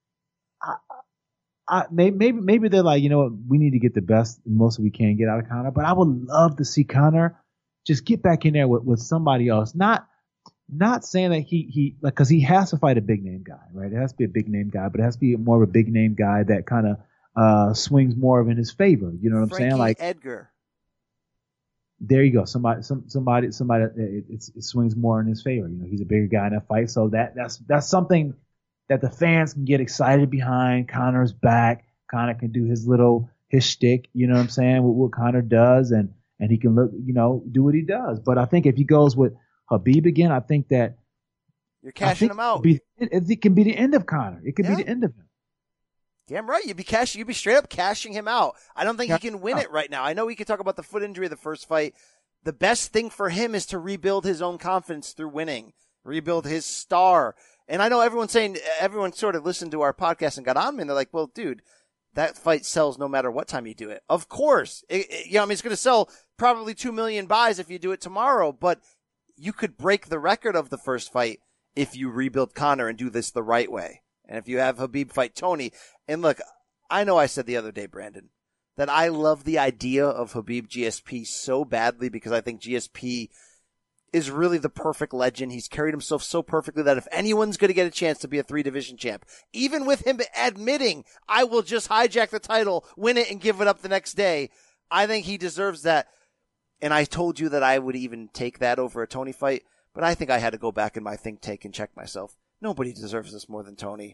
I, I, maybe, maybe they're like, you know what, we need to get the best, most we can get out of Conor, but I would love to see Conor just get back in there with, with somebody else. Not, not saying that he, he, like, cause he has to fight a big name guy, right? It has to be a big name guy, but it has to be more of a big name guy that kind of, uh, swings more of in his favor. You know what Frankie I'm saying? Like Edgar. There you go. Somebody, some, somebody, somebody, it, it, it swings more in his favor. You know, he's a bigger guy in that fight. So that, that's, that's something that the fans can get excited behind. Conor's back. Conor can do his little, his shtick, you know what I'm saying? What, what Conor does. And, and he can look, you know, do what he does. But I think if he goes with Khabib again, I think that you're cashing him out. Be, it, it can be the end of Conor. It could yeah. be the end of him. Damn right. You'd be cashing, you'd be straight up cashing him out. I don't think he can win it right now. I know we could talk about the foot injury of the first fight. The best thing for him is to rebuild his own confidence through winning, rebuild his star. And I know everyone's saying, everyone sort of listened to our podcast and got on me and they're like, well, dude, that fight sells no matter what time you do it. Of course. It, it, you know, I mean, it's going to sell probably two million buys if you do it tomorrow, but you could break the record of the first fight if you rebuild Conor and do this the right way. And if you have Khabib fight Tony. And look, I know I said the other day, Brandon, that I love the idea of Khabib G S P so badly because I think G S P is really the perfect legend. He's carried himself so perfectly that if anyone's going to get a chance to be a three division champ, even with him admitting, I will just hijack the title, win it and give it up the next day, I think he deserves that. And I told you that I would even take that over a Tony fight, but I think I had to go back in my think tank and check myself. Nobody deserves this more than Tony.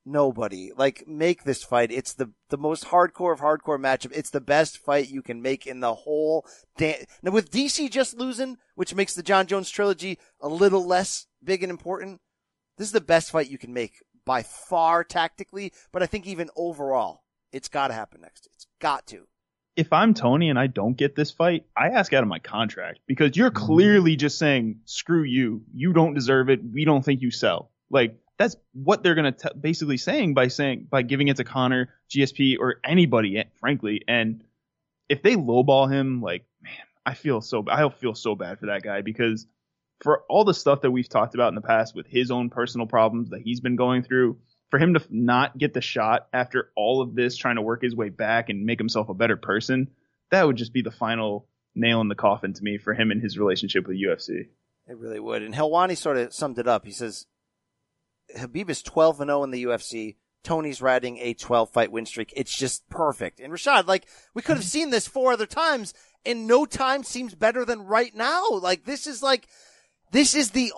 Nobody. Like, make this fight. It's the, the most hardcore of hardcore matchup. It's the best fight you can make in the whole damn. Now, with D C just losing, which makes the John Jones trilogy a little less big and important, this is the best fight you can make by far tactically, but I think even overall, it's got to happen next. It's got to. If I'm Tony and I don't get this fight, I ask out of my contract because you're clearly just saying, screw you. You don't deserve it. We don't think you sell. Like, that's what they're going to basically saying by saying, by giving it to Conor, G S P, or anybody, frankly. And if they lowball him, like, man, I feel so, I feel so bad for that guy because for all the stuff that we've talked about in the past with his own personal problems that he's been going through, for him to not get the shot after all of this, trying to work his way back and make himself a better person, that would just be the final nail in the coffin to me for him and his relationship with U F C. It really would. And Helwani sort of summed it up. He says, Khabib is twelve and oh in the U F C. Tony's riding a twelve fight win streak. It's just perfect. And Rashad, like, we could have seen this four other times and no time seems better than right now. Like, this is like, this is the,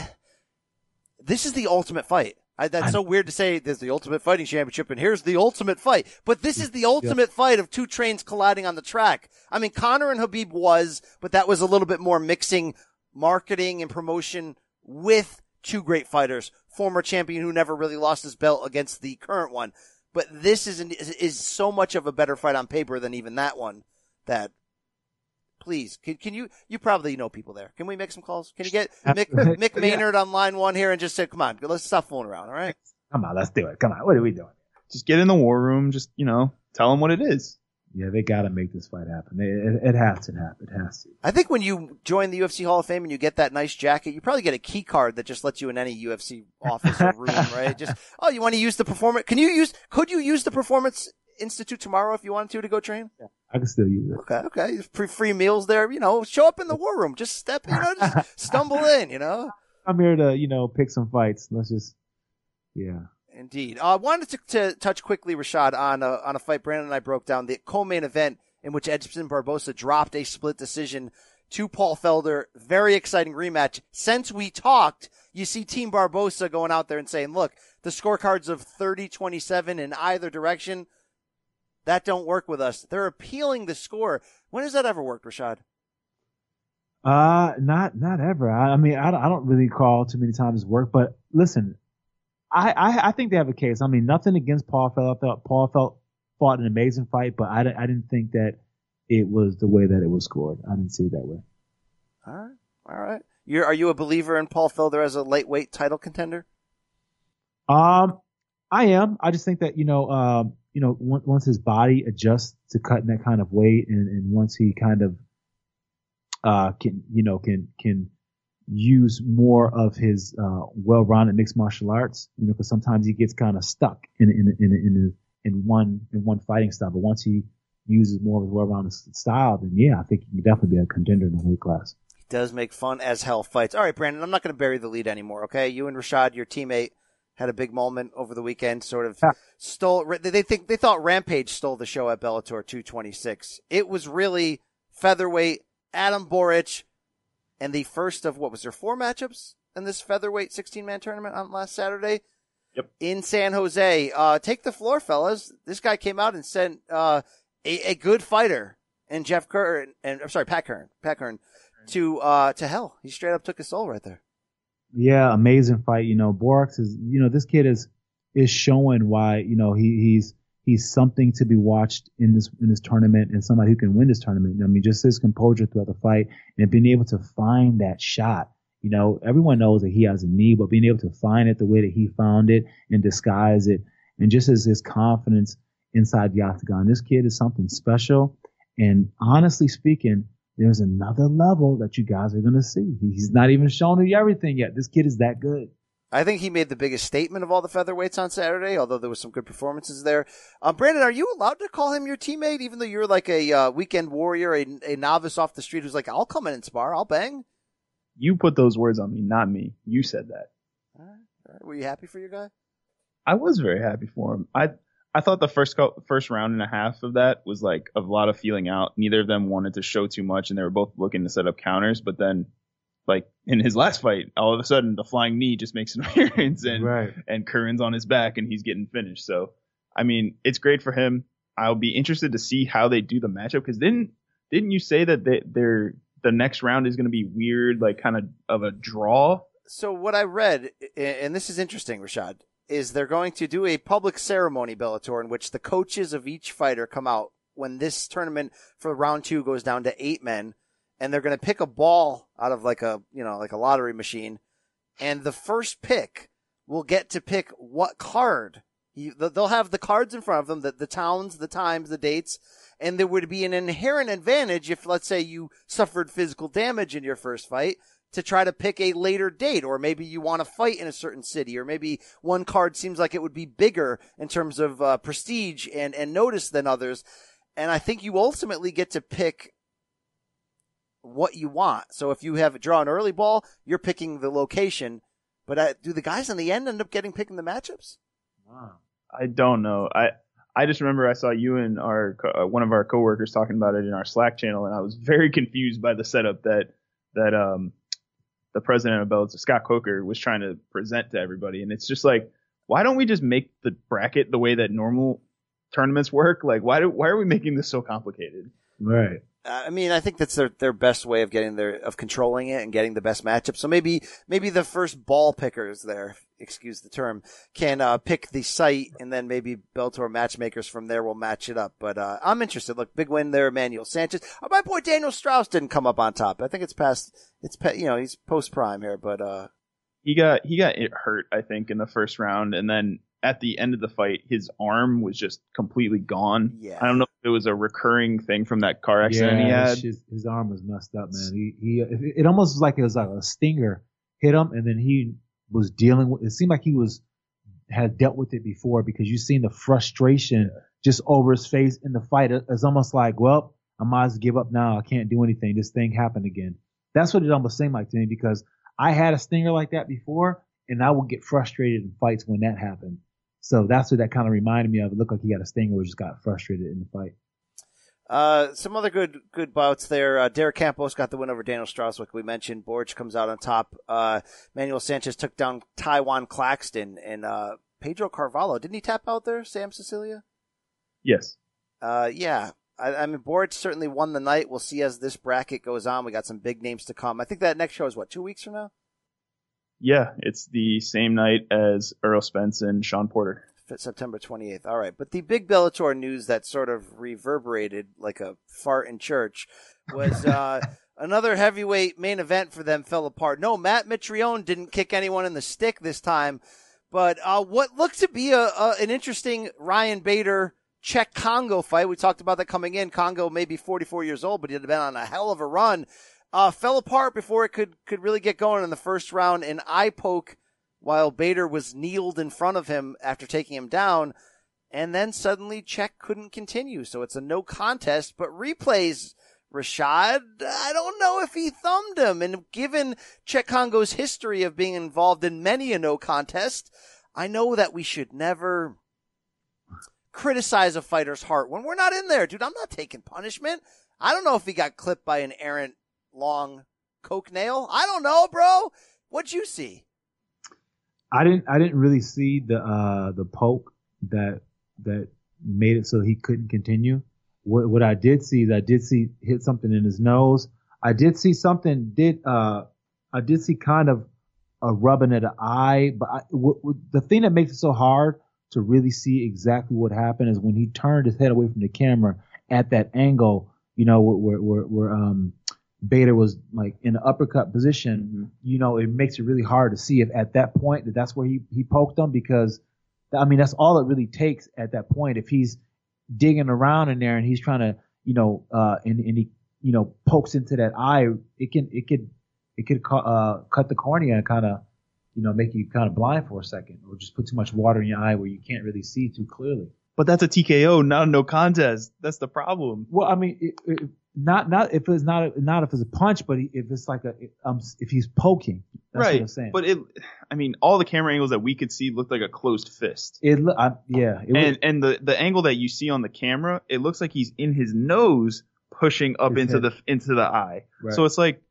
this is the ultimate fight. I, that's so weird to say there's the Ultimate Fighting Championship and here's the ultimate fight. But this is the ultimate yeah. fight of two trains colliding on the track. I mean, Conor and Khabib was, but that was a little bit more mixing marketing and promotion with two great fighters. Former champion who never really lost his belt against the current one. But this is, an, is, is so much of a better fight on paper than even that one that, please, can, can you, you probably know people there. Can we make some calls? Can you get Mick, Mick Maynard on line one here and just say, come on, let's stop fooling around, all right? Come on, let's do it. Come on, what are we doing? Just get in the war room, just, you know, tell them what it is. Yeah, they got to make this fight happen. It, it, it has to happen. It has to. I think when you join the U F C Hall of Fame and you get that nice jacket, you probably get a key card that just lets you in any U F C office or room, right? Just, oh, you want to use the performance? Can you use, could you use the Performance Institute tomorrow if you wanted to to go train? Yeah, I can still use it. Okay, okay. Free, free meals there, you know, show up in the war room. Just step, you know, just stumble in, you know? I'm here to, you know, pick some fights. Let's just, yeah. Indeed. I uh, wanted to, to touch quickly, Rashad, on a, on a fight Brandon and I broke down, the co-main event in which Edson Barbosa dropped a split decision to Paul Felder. Very exciting rematch. Since we talked, you see Team Barbosa going out there and saying, look, the scorecards of thirty twenty-seven in either direction, that don't work with us. They're appealing the score. When has that ever worked, Rashad? Uh, not, not ever. I, I mean, I, I don't really call too many times work, but listen, I, I, I think they have a case. I mean, nothing against Paul Felder. I thought Paul felt fought an amazing fight, but I, I didn't think that it was the way that it was scored. I didn't see it that way. All right. All right. You're, are you a believer in Paul Felder as a lightweight title contender? Um, I am. I just think that, you know, um, you know, once, once his body adjusts to cutting that kind of weight and, and once he kind of, uh, can, you know, can, can use more of his, uh, well-rounded mixed martial arts, you know, cause sometimes he gets kind of stuck in, in, in, in, in one, in one fighting style. But once he uses more of his well-rounded style, then yeah, I think he can definitely be a contender in the weight class. He does make fun as hell fights. All right, Brandon, I'm not going to bury the lead anymore. Okay. You and Rashad, your teammate, had a big moment over the weekend, sort of yeah. stole, they think, they thought Rampage stole the show at Bellator two twenty-six. It was really featherweight, Adam Boric, and the first of, what was there, four matchups in this featherweight sixteen man tournament on last Saturday? Yep. In San Jose. Uh, take the floor, fellas. This guy came out and sent, uh, a, a good fighter and Jeff Kerr and, and I'm sorry, Pat Kern, Pat Kern to, uh, to hell. He straight up took his soul right there. Yeah, amazing fight. You know, Borax is, you know, this kid is, is showing why, you know, he, he's, he's something to be watched in this, in this tournament and somebody who can win this tournament. I mean, just his composure throughout the fight and being able to find that shot. You know, everyone knows that he has a knee, but being able to find it the way that he found it and disguise it and just his, his confidence inside the octagon. This kid is something special. And honestly speaking, there's another level that you guys are going to see. He's not even shown you everything yet. This kid is that good. I think he made the biggest statement of all the featherweights on Saturday, although there was some good performances there. Um, Brandon, are you allowed to call him your teammate, even though you're like a uh, weekend warrior, a, a novice off the street who's like, I'll come in and spar, I'll bang? You put those words on me, not me. You said that. All right. All right. Were you happy for your guy? I was very happy for him. I I thought the first co- first round and a half of that was like a lot of feeling out. Neither of them wanted to show too much, and they were both looking to set up counters. But then like in his last fight, all of a sudden the flying knee just makes an appearance and Right. and Curran's on his back and he's getting finished. So, I mean, it's great for him. I'll be interested to see how they do the matchup because didn't didn't you say that they, they're the next round is going to be weird, like kind of of a draw? So what I read, and this is interesting, Rashad, is they're going to do a public ceremony, Bellator, in which the coaches of each fighter come out when this tournament for round two goes down to eight men, and they're going to pick a ball out of like a, you know, like a lottery machine, and the first pick will get to pick what card. You, they'll have the cards in front of them, the, the towns, the times, the dates, and there would be an inherent advantage if, let's say, you suffered physical damage in your first fight, to try to pick a later date, or maybe you want to fight in a certain city, or maybe one card seems like it would be bigger in terms of uh, prestige and, and notice than others. And I think you ultimately get to pick what you want. So if you have draw an early ball, you're picking the location. But uh, do the guys in the end end up getting picking the matchups? Wow. I don't know. I I just remember I saw you and our uh, one of our coworkers talking about it in our Slack channel, and I was very confused by the setup that that um. the president of Bellator, Scott Coker, was trying to present to everybody. And it's just like, why don't we just make the bracket the way that normal tournaments work? Like, why do, why are we making this so complicated? Right. I mean, I think that's their, their best way of getting their, of controlling it and getting the best matchup. So maybe, maybe the first ball pickers there, excuse the term, can, uh, pick the site, and then maybe Bellator matchmakers from there will match it up. But, uh, I'm interested. Look, big win there, Emmanuel Sanchez. Oh, my boy Daniel Strauss didn't come up on top. I think it's past, it's, you know, he's post prime here, but, uh, he got, he got it hurt, I think, in the first round. And then at the end of the fight, his arm was just completely gone. Yeah. I don't know if it was a recurring thing from that car accident yeah, he had. His, his arm was messed up, man. He, he, it, it almost was like it was like a stinger hit him, and then he was dealing with, it seemed like he was, had dealt with it before, because you seen the frustration just over his face in the fight. It's almost like, well, I might as well give up now. I can't do anything. This thing happened again. That's what it almost seemed like to me, because I had a stinger like that before, and I would get frustrated in fights when that happened. So that's what that kind of reminded me of. It looked like he got a stinger or just got frustrated in the fight. Uh, some other good, good bouts there. Uh, Derek Campos got the win over Daniel Strauss, like we mentioned. Borge comes out on top. Uh, Manuel Sanchez took down Taiwan Claxton, and, uh, Pedro Carvalho. Didn't he tap out there, Sam Cecilia? Yes. Uh, yeah. I, I mean, Borge certainly won the night. We'll see as this bracket goes on. We got some big names to come. I think that next show is what, two weeks from now? Yeah, it's the same night as Earl Spence and Sean Porter. September twenty-eighth. All right. But the big Bellator news that sort of reverberated like a fart in church was uh, another heavyweight main event for them fell apart. No, Matt Mitrione didn't kick anyone in the stick this time. But uh, what looked to be a, a an interesting Ryan Bader Czech Congo fight. We talked about that coming in. Congo may be forty-four years old, but he had been on a hell of a run. Uh, fell apart before it could, could really get going in the first round. An eye poke while Bader was kneeled in front of him after taking him down. And then suddenly Czech couldn't continue. So it's a no contest, but replays, Rashad, I don't know if he thumbed him. And given Czech Congo's history of being involved in many a no contest, I know that we should never criticize a fighter's heart when we're not in there. Dude, I'm not taking punishment. I don't know if he got clipped by an errant long coke nail. I don't know, bro. What'd you see? I didn't. I didn't really see the uh, the poke that that made it so he couldn't continue. What what I did see is I did see hit something in his nose. I did see something. Did uh I did see kind of a rubbing at an eye. But I, w- w- the thing that makes it so hard to really see exactly what happened is when he turned his head away from the camera at that angle. You know, where where where um. Bader was like in an uppercut position, mm-hmm. You know, it makes it really hard to see if at that point that that's where he, he poked him, because I mean, that's all it really takes at that point. If he's digging around in there and he's trying to, you know, uh, and, and he, you know, pokes into that eye, it can, it could, it could, uh, cut the cornea and kind of, you know, make you kind of blind for a second, or just put too much water in your eye where you can't really see too clearly. But that's a T K O, not a no contest. That's the problem. Well, I mean, it, it, Not not if it's not a, not if it's a punch, but if it's like a um if he's poking, that's right? What I'm saying. But it, I mean, all the camera angles that we could see looked like a closed fist. It I, yeah, it and was, and the the angle that you see on the camera, it looks like he's in his nose pushing up His into head. the into the eye. Right. So it's like,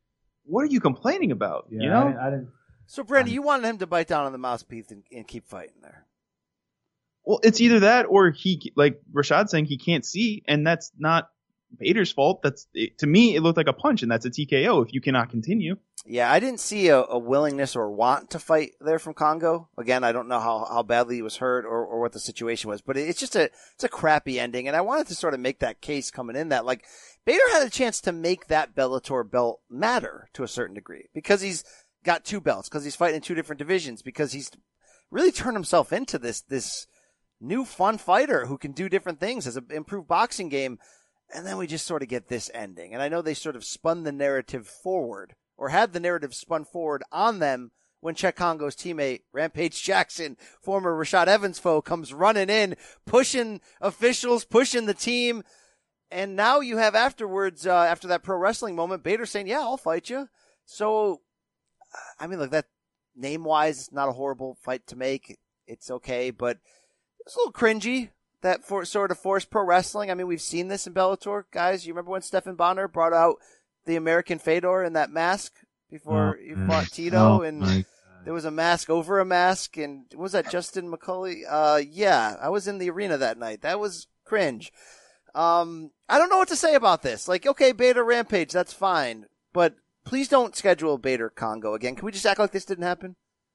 what are you complaining about? Yeah, you know? I didn't, I didn't So, Brandon, you wanted him to bite down on the mouthpiece and, and keep fighting there. Well, it's either that or he, like Rashad saying, he can't see, and that's not Bader's fault. That's it, to me, it looked like a punch, and that's a T K O if you cannot continue. Yeah, I didn't see a, a willingness or want to fight there from Kongo. Again, I don't know how, how badly he was hurt or, or what the situation was, but it's just a it's a crappy ending. And I wanted to sort of make that case coming in that like Bader had a chance to make that Bellator belt matter to a certain degree because he's got two belts, because he's fighting in two different divisions, because he's really turned himself into this this new fun fighter who can do different things, has an improved boxing game. And then we just sort of get this ending. And I know they sort of spun the narrative forward, or had the narrative spun forward on them when Cheick Kongo's teammate, Rampage Jackson, former Rashad Evans foe, comes running in, pushing officials, pushing the team. And now you have afterwards, uh, after that pro wrestling moment, Bader saying, yeah, I'll fight you. So, I mean, look, that name-wise, it's not a horrible fight to make. It's okay, but it's a little cringy. That for sort of forced pro wrestling. I mean, we've seen this in Bellator, guys. You remember when Stephan Bonner brought out the American Fedor in that mask before oh, he man. fought Tito, oh, and there was a mask over a mask, and what was that, Justin McCulley? Uh, yeah, I was in the arena that night. That was cringe. Um, I don't know what to say about this. Like, okay, Bader Rampage, that's fine, but please don't schedule Bader Kongo again. Can we just act like this didn't happen?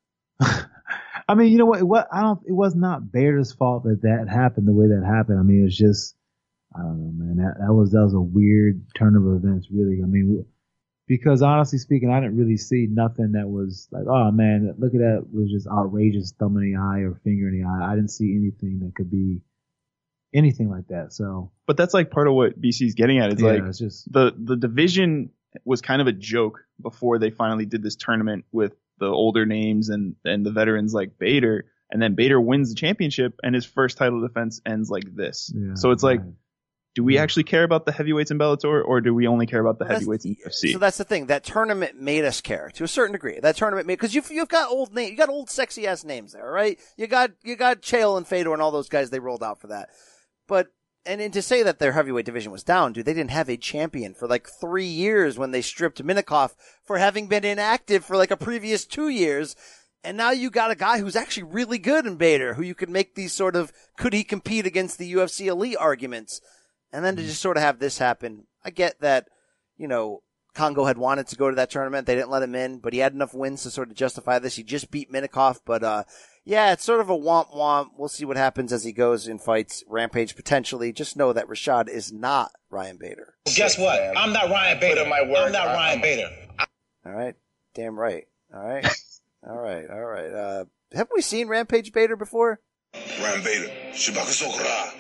I mean, you know what? What I don't. It was not Bader's fault that that happened the way that happened. I mean, it's just, I don't know, man. That, that was that was a weird turn of events, really. I mean, because honestly speaking, I didn't really see nothing that was like, oh man, look at that, it was just outrageous thumb in the eye or finger in the eye. I didn't see anything that could be anything like that. So, but that's like part of what B C's getting at. It's yeah, like it's just the the division was kind of a joke before they finally did this tournament with the older names and, and the veterans like Bader, and then Bader wins the championship and his first title defense ends like this. Yeah, so it's like, right. do we Yeah. actually care about the heavyweights in Bellator, or do we only care about the Well, heavyweights in U F C? So that's the thing. That tournament made us care to a certain degree. That tournament made, cause you've, you've got old names, you got old sexy ass names there, right? You got, you got Chael and Fedor and all those guys they rolled out for that. But, and, and to say that their heavyweight division was down, dude, they didn't have a champion for like three years when they stripped Minikoff for having been inactive for like a previous two years. And now you got a guy who's actually really good in Bader, who you could make these sort of, could he compete against the U F C elite arguments? And then to just sort of have this happen. I get that, you know, Kongo had wanted to go to that tournament. They didn't let him in, but he had enough wins to sort of justify this. He just beat Minikoff, but, uh, yeah, it's sort of a womp womp. We'll see what happens as he goes and fights Rampage potentially. Just know that Rashad is not Ryan Bader. Guess what? I'm not Ryan Bader. my word. I'm not Ryan Bader. All right. Damn right. All right. All right. All right. Uh, have we seen Rampage Bader before? Ryan Bader. Shibaka Sokora.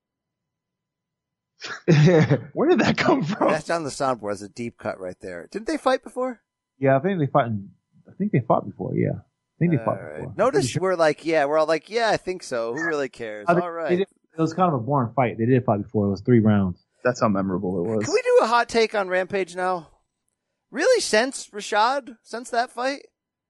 Where did that come from? That's on the soundboard. That's a deep cut right there. Didn't they fight before? yeah. I think they fought. In, I think they fought before. Yeah, I think they All fought right. before. Notice Pretty sure. we're like, yeah, we're all like, yeah, I think so. Who really cares? I think All they right. did- it was kind of a boring fight. They did fight before. It was three rounds. That's how memorable it was. Can we do a hot take on Rampage now? Really, since Rashad, since that fight?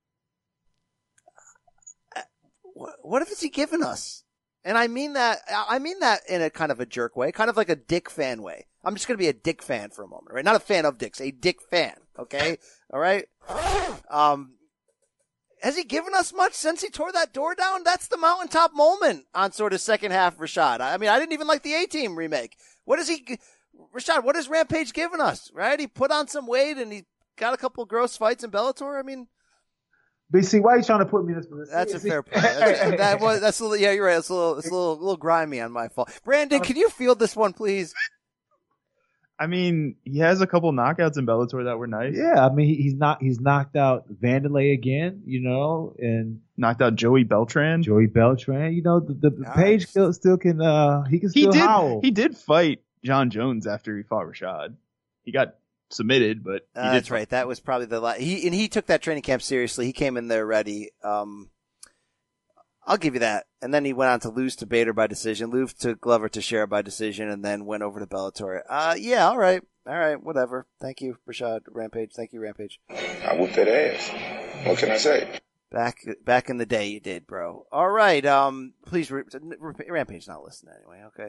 Uh, What, what has he given us? And I mean that, I mean that in a kind of a jerk way, kind of like a Dick fan way. I'm just going to be a Dick fan for a moment, right? Not a fan of Dicks, a Dick fan. Okay. All right. Um, has he given us much since he tore that door down? That's the mountaintop moment on sort of second half Rashad. I mean, I didn't even like the A-Team remake. What is he, Rashad, what has Rampage given us, right? He put on some weight and he got a couple gross fights in Bellator. I mean, B C, why are you trying to put me in this position? that's a fair point. That's, that was, that's a little, yeah, you're right. It's a little, it's a little, a little grimy on my fault. Brandon, can you field this one, please? I mean, he has a couple knockouts in Bellator that were nice. Yeah, I mean, he- he's not. He's knocked out Vanderlei again, you know, and Knocked out Joey Beltran. Joey Beltran. You know, the, the Nice. Page still, still can. Uh, he can he still did. howl. He did fight John Jones after he fought Rashad. He got submitted, but he Uh, did that's fight. right. That was probably the last. He and he took that training camp seriously. He came in there ready. Um, I'll give you that. And then he went on to lose to Bader by decision, lose to Glover Teixeira by decision, and then went over to Bellator. Uh, yeah, all right, all right, whatever. Thank you, Rashad Rampage. Thank you, Rampage. I whooped that ass. What can I say? Back back in the day, you did, bro. All right. Um, please, Rampage's not listening anyway. Okay.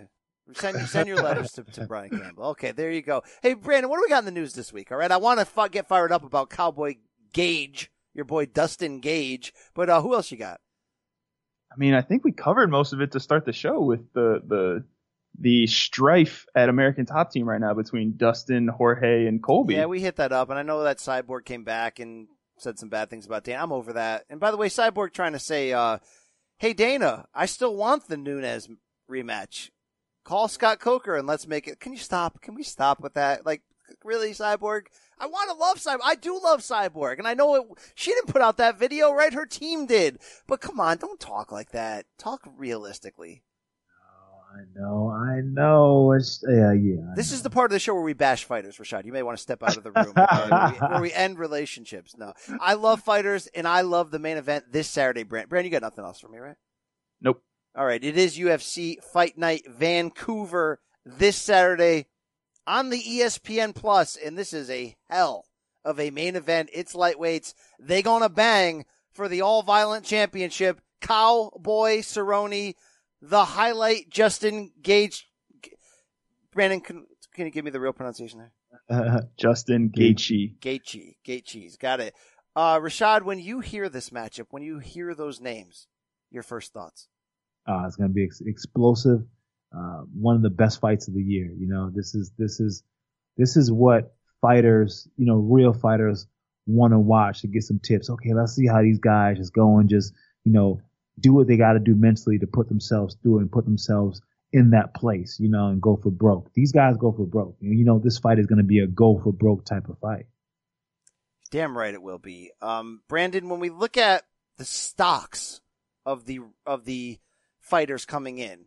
Send send your letters to, to Brian Campbell. Okay, there you go. Hey, Brandon, what do we got in the news this week? All right, I want to f- get fired up about Cowboy Gage, your boy Dustin Gage, but uh, who else you got? I mean, I think we covered most of it to start the show with the the the strife at American Top Team right now between Dustin, Jorge, and Colby. Yeah, we hit that up, and I know that Cyborg came back and said some bad things about Dana. I'm over that. And by the way, Cyborg trying to say, uh, hey, Dana, I still want the Nunes rematch. Call Scott Coker and let's make it. Can you stop? Can we stop with that? Like, really, Cyborg? I want to love Cyborg. I do love Cyborg. And I know it, she didn't put out that video, right? Her team did. But come on, don't talk like that. Talk realistically. Oh, I know, I know. It's, yeah, yeah. I this know. is the part of the show where we bash fighters, Rashad. You may want to step out of the room. Okay? where, we, where we end relationships. No. I love fighters, and I love the main event this Saturday, Brand. Brand, you got nothing else for me, right? Nope. All right, it is U F C Fight Night Vancouver this Saturday on the E S P N Plus, and this is a hell of a main event. It's lightweights. They gonna bang for the all-violent championship. Cowboy Cerrone, the highlight, Justin Gage. Brandon, can, can you give me the real pronunciation there? Uh, Justin Gaethje. Gaethje. Gaethje's got it. Uh, Rashad, when you hear this matchup, when you hear those names, your first thoughts? Uh, it's going to be ex- explosive. Uh, one of the best fights of the year. You know, this is, this is, this is what fighters, you know, real fighters want to watch to get some tips. Okay, let's see how these guys just go and just, you know, do what they got to do mentally to put themselves through and put themselves in that place, you know, and go for broke. These guys go for broke. You know, this fight is going to be a go for broke type of fight. Damn right it will be. Um, Brandon, when we look at the stocks of the, of the, fighters coming in,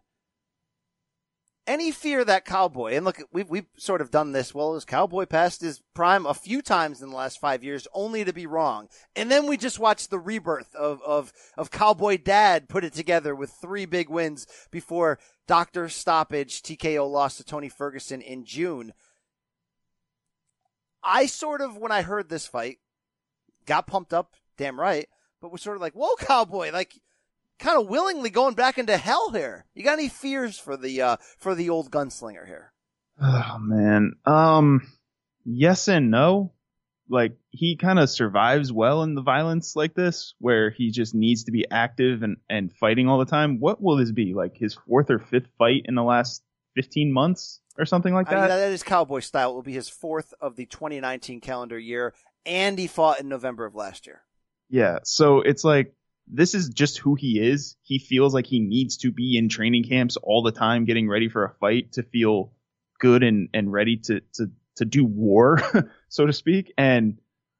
any fear that Cowboy, and look, we've, we've sort of done this, well, as Cowboy passed his prime a few times in the last five years, only to be wrong. And then we just watched the rebirth of, of, of Cowboy Dad put it together with three big wins before doctor stoppage, T K O lost to Tony Ferguson in June. I sort of, when I heard this fight, got pumped up, damn right, but was sort of like, whoa, Cowboy, like, kind of willingly going back into hell here. You got any fears for the uh, for the old gunslinger here? Oh man, um, yes and no. Like he kind of survives well in the violence like this, where he just needs to be active and and fighting all the time. What will this be like? His fourth or fifth fight in the last fifteen months or something like that? I mean, that is Cowboy style. It will be his fourth of the twenty nineteen calendar year, and he fought in November of last year. Yeah, so it's like. This is just who he is. He feels like he needs to be in training camps all the time, getting ready for a fight to feel good and, and ready to, to, to do war, so to speak. And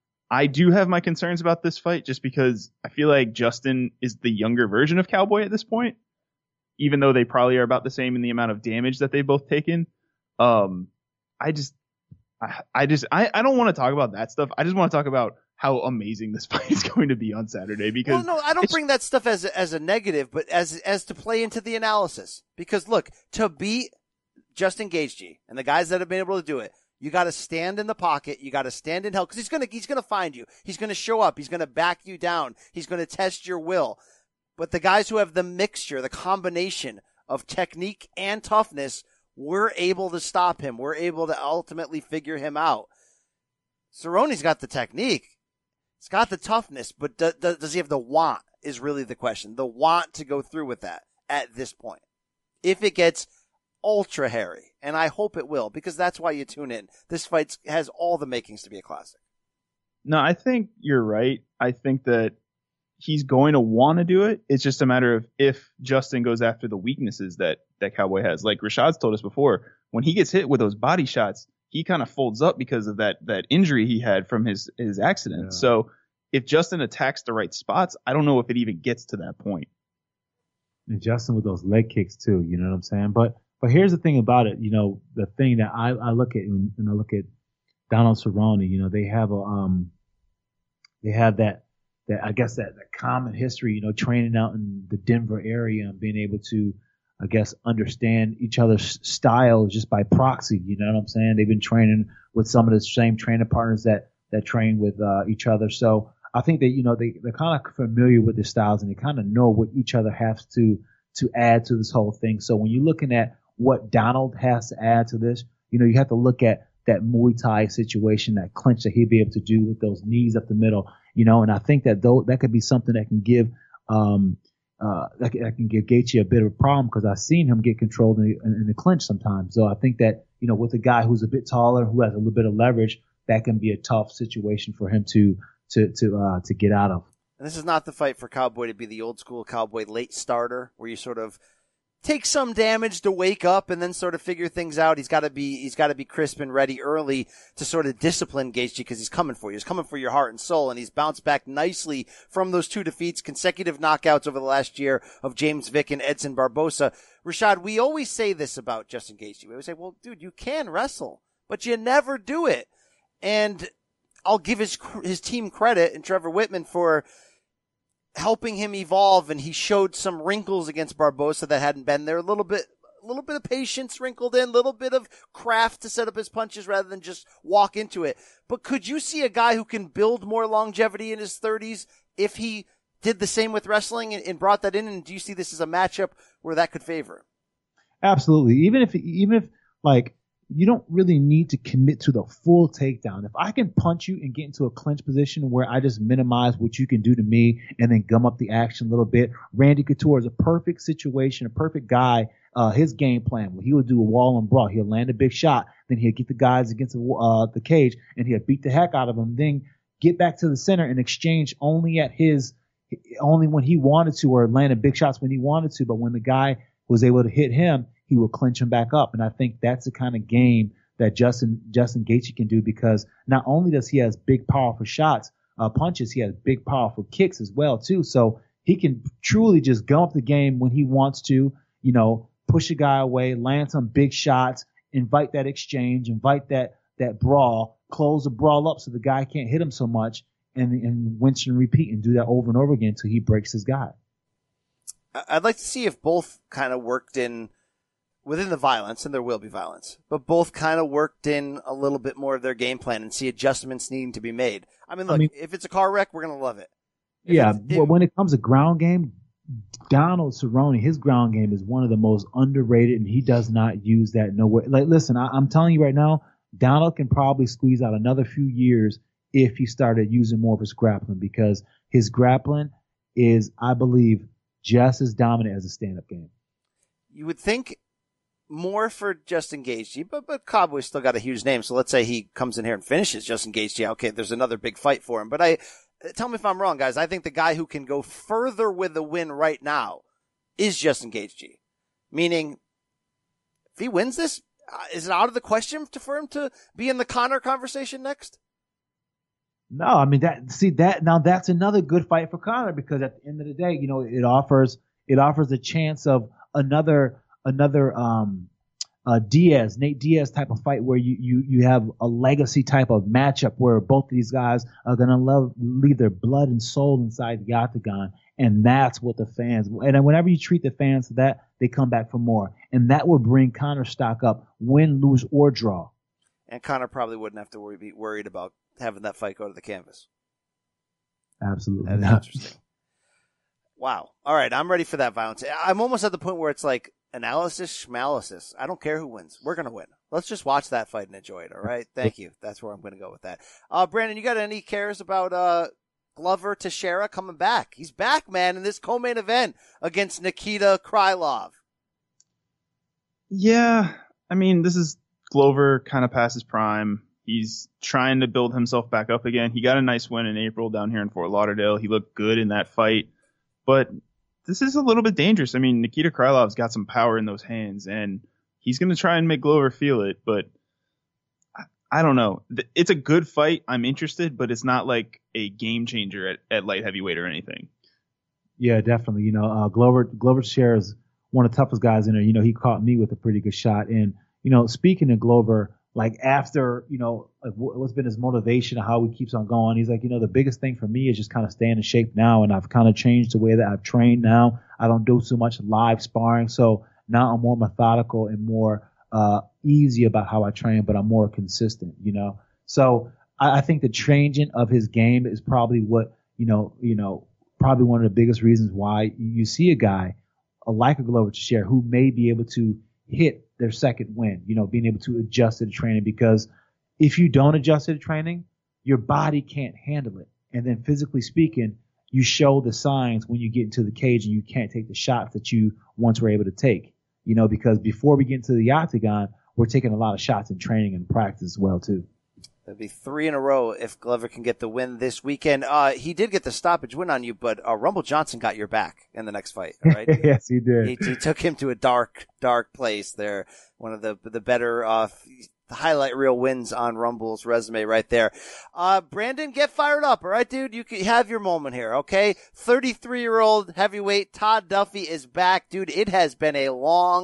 I do have my concerns about this fight just because I feel like Justin is the younger version of Cowboy at this point, even though they probably are about the same in the amount of damage that they've both taken. Um, I just, I, I just, I, I don't want to talk about that stuff. I just want to talk about how amazing this fight is going to be on Saturday. Because well, no, I don't bring that stuff as a, as a negative, but as as to play into the analysis. Because look, to beat Justin Gaethje and the guys that have been able to do it, you got to stand in the pocket. You got to stand in hell because he's gonna he's gonna find you. He's gonna show up. He's gonna back you down. He's gonna test your will. But the guys who have the mixture, the combination of technique and toughness, we're able to stop him. We're able to ultimately figure him out. Cerrone's got the technique. He's got the toughness, but do, do, does he have the want is really the question. The want to go through with that at this point. If it gets ultra hairy, and I hope it will, because that's why you tune in. This fight has all the makings to be a classic. No, I think you're right. I think that he's going to want to do it. It's just a matter of if Justin goes after the weaknesses that, that Cowboy has. Like Rashad's told us before, when he gets hit with those body shots, he kind of folds up because of that that injury he had from his, his accident. Yeah. So if Justin attacks the right spots, I don't know if it even gets to that point. And Justin with those leg kicks too, you know what I'm saying? But but here's the thing about it, you know, the thing that I, I look at and I look at Donald Cerrone, you know, they have a um they have that that I guess that, that common history, you know, training out in the Denver area and being able to I guess, understand each other's styles just by proxy. You know what I'm saying? They've been training with some of the same training partners that, that train with uh, each other. So I think that, you know, they, they're kind of familiar with their styles and they kind of know what each other has to, to add to this whole thing. So when you're looking at what Donald has to add to this, you know, you have to look at that Muay Thai situation, that clinch that he'd be able to do with those knees up the middle, you know, and I think that though that could be something that can give, um, uh, that can, that can give Gaethje a bit of a problem because I've seen him get controlled in the, in the clinch sometimes. So I think that, you know, with a guy who's a bit taller, who has a little bit of leverage, that can be a tough situation for him to, to, to, uh, to get out of. And this is not the fight for Cowboy to be the old school Cowboy late starter where you sort of take some damage to wake up and then sort of figure things out. He's got to be, he's got to be crisp and ready early to sort of discipline Gaethje because he's coming for you. He's coming for your heart and soul, and he's bounced back nicely from those two defeats, consecutive knockouts over the last year of James Vick and Edson Barbosa. Rashad, we always say this about Justin Gaethje. We always say, well, dude, you can wrestle, but you never do it. And I'll give his, his team credit and Trevor Whitman for helping him evolve, and he showed some wrinkles against Barbosa that hadn't been there. A little bit, a little bit of patience wrinkled in, a little bit of craft to set up his punches rather than just walk into it. But could you see a guy who can build more longevity in his thirties if he did the same with wrestling and, and brought that in? And do you see this as a matchup where that could favor him? Absolutely. Even if, even if like, you don't really need to commit to the full takedown. If I can punch you and get into a clinch position where I just minimize what you can do to me and then gum up the action a little bit, Randy Couture is a perfect situation, a perfect guy. Uh, his game plan, he would do a wall and brawl. He'll land a big shot, then he'll get the guys against the, uh, the cage, and he'll beat the heck out of them. Then get back to the center and exchange only at his, only when he wanted to, or land big shots when he wanted to. But when the guy was able to hit him, he will clinch him back up. And I think that's the kind of game that Justin Justin Gaethje can do, because not only does he has big, powerful shots, uh, punches, he has big, powerful kicks as well, too. So he can truly just gum up the game when he wants to, you know, push a guy away, land some big shots, invite that exchange, invite that that brawl, close the brawl up so the guy can't hit him so much, and, and rinse and repeat and do that over and over again until he breaks his guy. I'd like to see if both kind of worked in within the violence, and there will be violence, but both kind of worked in a little bit more of their game plan and see adjustments needing to be made. I mean, look, I mean, if it's a car wreck, we're going to love it. If yeah, it, well, when it comes to ground game, Donald Cerrone, his ground game is one of the most underrated, and he does not use that nowhere. Like, listen, I, I'm telling you right now, Donald can probably squeeze out another few years if he started using more of his grappling, because his grappling is, I believe, just as dominant as a stand-up game. You would think more for Justin Gaethje, but but Cowboy's still got a huge name. So let's say he comes in here and finishes Justin Gaethje. Okay, there's another big fight for him. But I tell me if I'm wrong, guys. I think the guy who can go further with the win right now is Justin Gaethje. Meaning, if he wins this, uh, is it out of the question to, for him to be in the Conor conversation next? No, I mean that. See that now that's another good fight for Conor, because at the end of the day, you know, it offers it offers a chance of another. Another um, uh, Diaz, Nate Diaz type of fight where you, you, you have a legacy type of matchup where both of these guys are going to leave their blood and soul inside the octagon. And that's what the fans, and whenever you treat the fans to that, they come back for more. And that will bring Conor's stock up, win, lose, or draw. And Conor probably wouldn't have to worry, be worried about having that fight go to the canvas. Absolutely. That's interesting. Wow. All right. I'm ready for that violence. I'm almost at the point where it's like, analysis, schmalalysis. I don't care who wins. We're going to win. Let's just watch that fight and enjoy it, all right? Thank you. That's where I'm going to go with that. Uh, Brandon, you got any cares about uh, Glover Teixeira coming back? He's back, man, in this co-main event against Nikita Krylov. Yeah, I mean, this is Glover kind of past his prime. He's trying to build himself back up again. He got a nice win in April down here in Fort Lauderdale. He looked good in that fight, but this is a little bit dangerous. I mean, Nikita Krylov's got some power in those hands, and he's going to try and make Glover feel it, but I, I don't know. It's a good fight. I'm interested, but it's not like a game changer at, at light heavyweight or anything. Yeah, definitely. You know, uh, Glover, Glover Teixeira is one of the toughest guys in there. You know, he caught me with a pretty good shot. And, you know, speaking of Glover, like after, you know, like what's been his motivation and how he keeps on going. He's like, you know, the biggest thing for me is just kind of staying in shape now. And I've kind of changed the way that I've trained now. I don't do so much live sparring. So now I'm more methodical and more uh, easy about how I train, but I'm more consistent, you know. So I, I think the changing of his game is probably what, you know, you know, probably one of the biggest reasons why you see a guy like a Glover Teixeira who may be able to hit their second win, you know, being able to adjust to the training, because if you don't adjust to the training, your body can't handle it. And then physically speaking, you show the signs when you get into the cage and you can't take the shots that you once were able to take, you know, because before we get into the octagon, we're taking a lot of shots in training and practice as well, too. That'd be three in a row if Glover can get the win this weekend. Uh, he did get the stoppage win on you, but uh, Rumble Johnson got your back in the next fight, right? Yes, he did. He, he took him to a dark, dark place there. One of the the better uh, highlight reel wins on Rumble's resume right there. Uh, Brandon, get fired up, all right, dude? You can have your moment here, okay? thirty-three-year-old heavyweight Todd Duffy is back. Dude, it has been a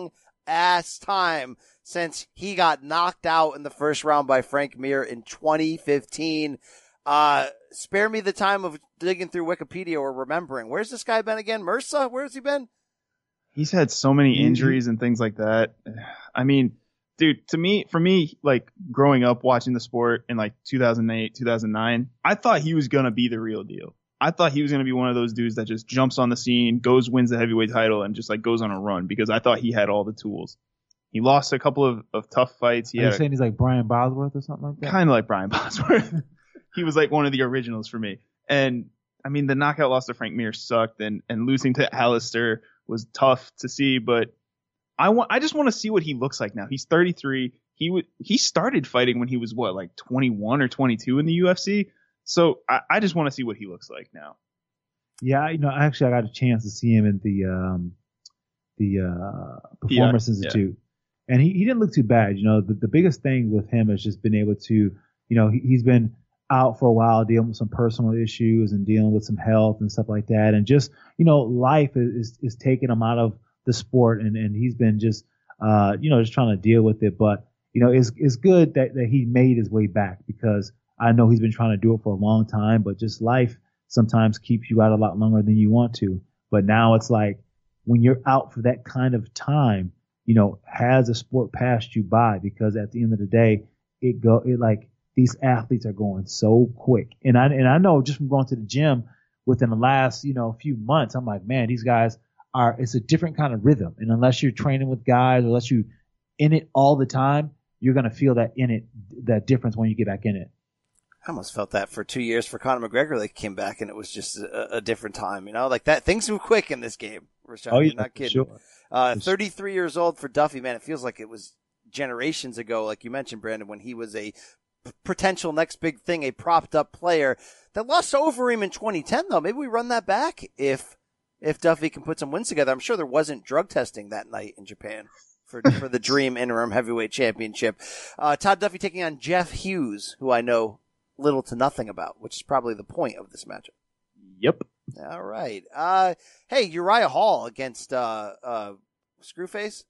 long-ass time since he got knocked out in the first round by Frank Mir in twenty fifteen. Uh, spare me the time of digging through Wikipedia or remembering. Where's this guy been again? MRSA? Where's he been? He's had so many injuries and things like that. I mean, dude, to me, for me, like growing up watching the sport in like two thousand eight, two thousand nine, I thought he was going to be the real deal. I thought he was going to be one of those dudes that just jumps on the scene, goes, wins the heavyweight title, and just like goes on a run, because I thought he had all the tools. He lost a couple of, of tough fights. He Are you had saying he's like Brian Bosworth or something like that? Kind of like Brian Bosworth. He was like one of the originals for me. And I mean, the knockout loss to Frank Mir sucked, and, and losing to Alistair was tough to see, but I want, I just want to see what he looks like now. He's thirty-three. He w- he started fighting when he was what, like twenty-one or twenty-two in the U F C. So I, I just want to see what he looks like now. Yeah, you know, actually I got a chance to see him at the, um, the, uh, Performance yeah, Institute. Yeah. And he, he didn't look too bad. You know, the, the biggest thing with him has just been able to, you know, he, he's been out for a while dealing with some personal issues and dealing with some health and stuff like that. And just, you know, life is, is, is taking him out of the sport. And, and he's been just, uh, you know, just trying to deal with it. But, you know, it's, it's good that, that he made his way back, because I know he's been trying to do it for a long time, but just life sometimes keeps you out a lot longer than you want to. But now it's like when you're out for that kind of time, you know, has the sport passed you by? Because at the end of the day, it go it like these athletes are going so quick. And I and I know just from going to the gym within the last, you know, few months, I'm like, man, these guys are, it's a different kind of rhythm. And unless you're training with guys, or unless you in it all the time, you're gonna feel that in it that difference when you get back in it. I almost felt that for two years for Conor McGregor. Like, came back and it was just a, a different time, you know, like that. Things move quick in this game, Rashad. Oh, You're yeah, not kidding. sure. Uh, thirty-three years old for Duffy, man. It feels like it was generations ago, like you mentioned, Brandon, when he was a p- potential next big thing, a propped up player that lost over him in twenty ten, though. Maybe we run that back if, if Duffy can put some wins together. I'm sure there wasn't drug testing that night in Japan for, for the Dream Interim Heavyweight Championship. Uh, Todd Duffy taking on Jeff Hughes, who I know little to nothing about, which is probably the point of this matchup. Yep. All right. Uh, hey, Uriah Hall against, uh, uh, Screwface?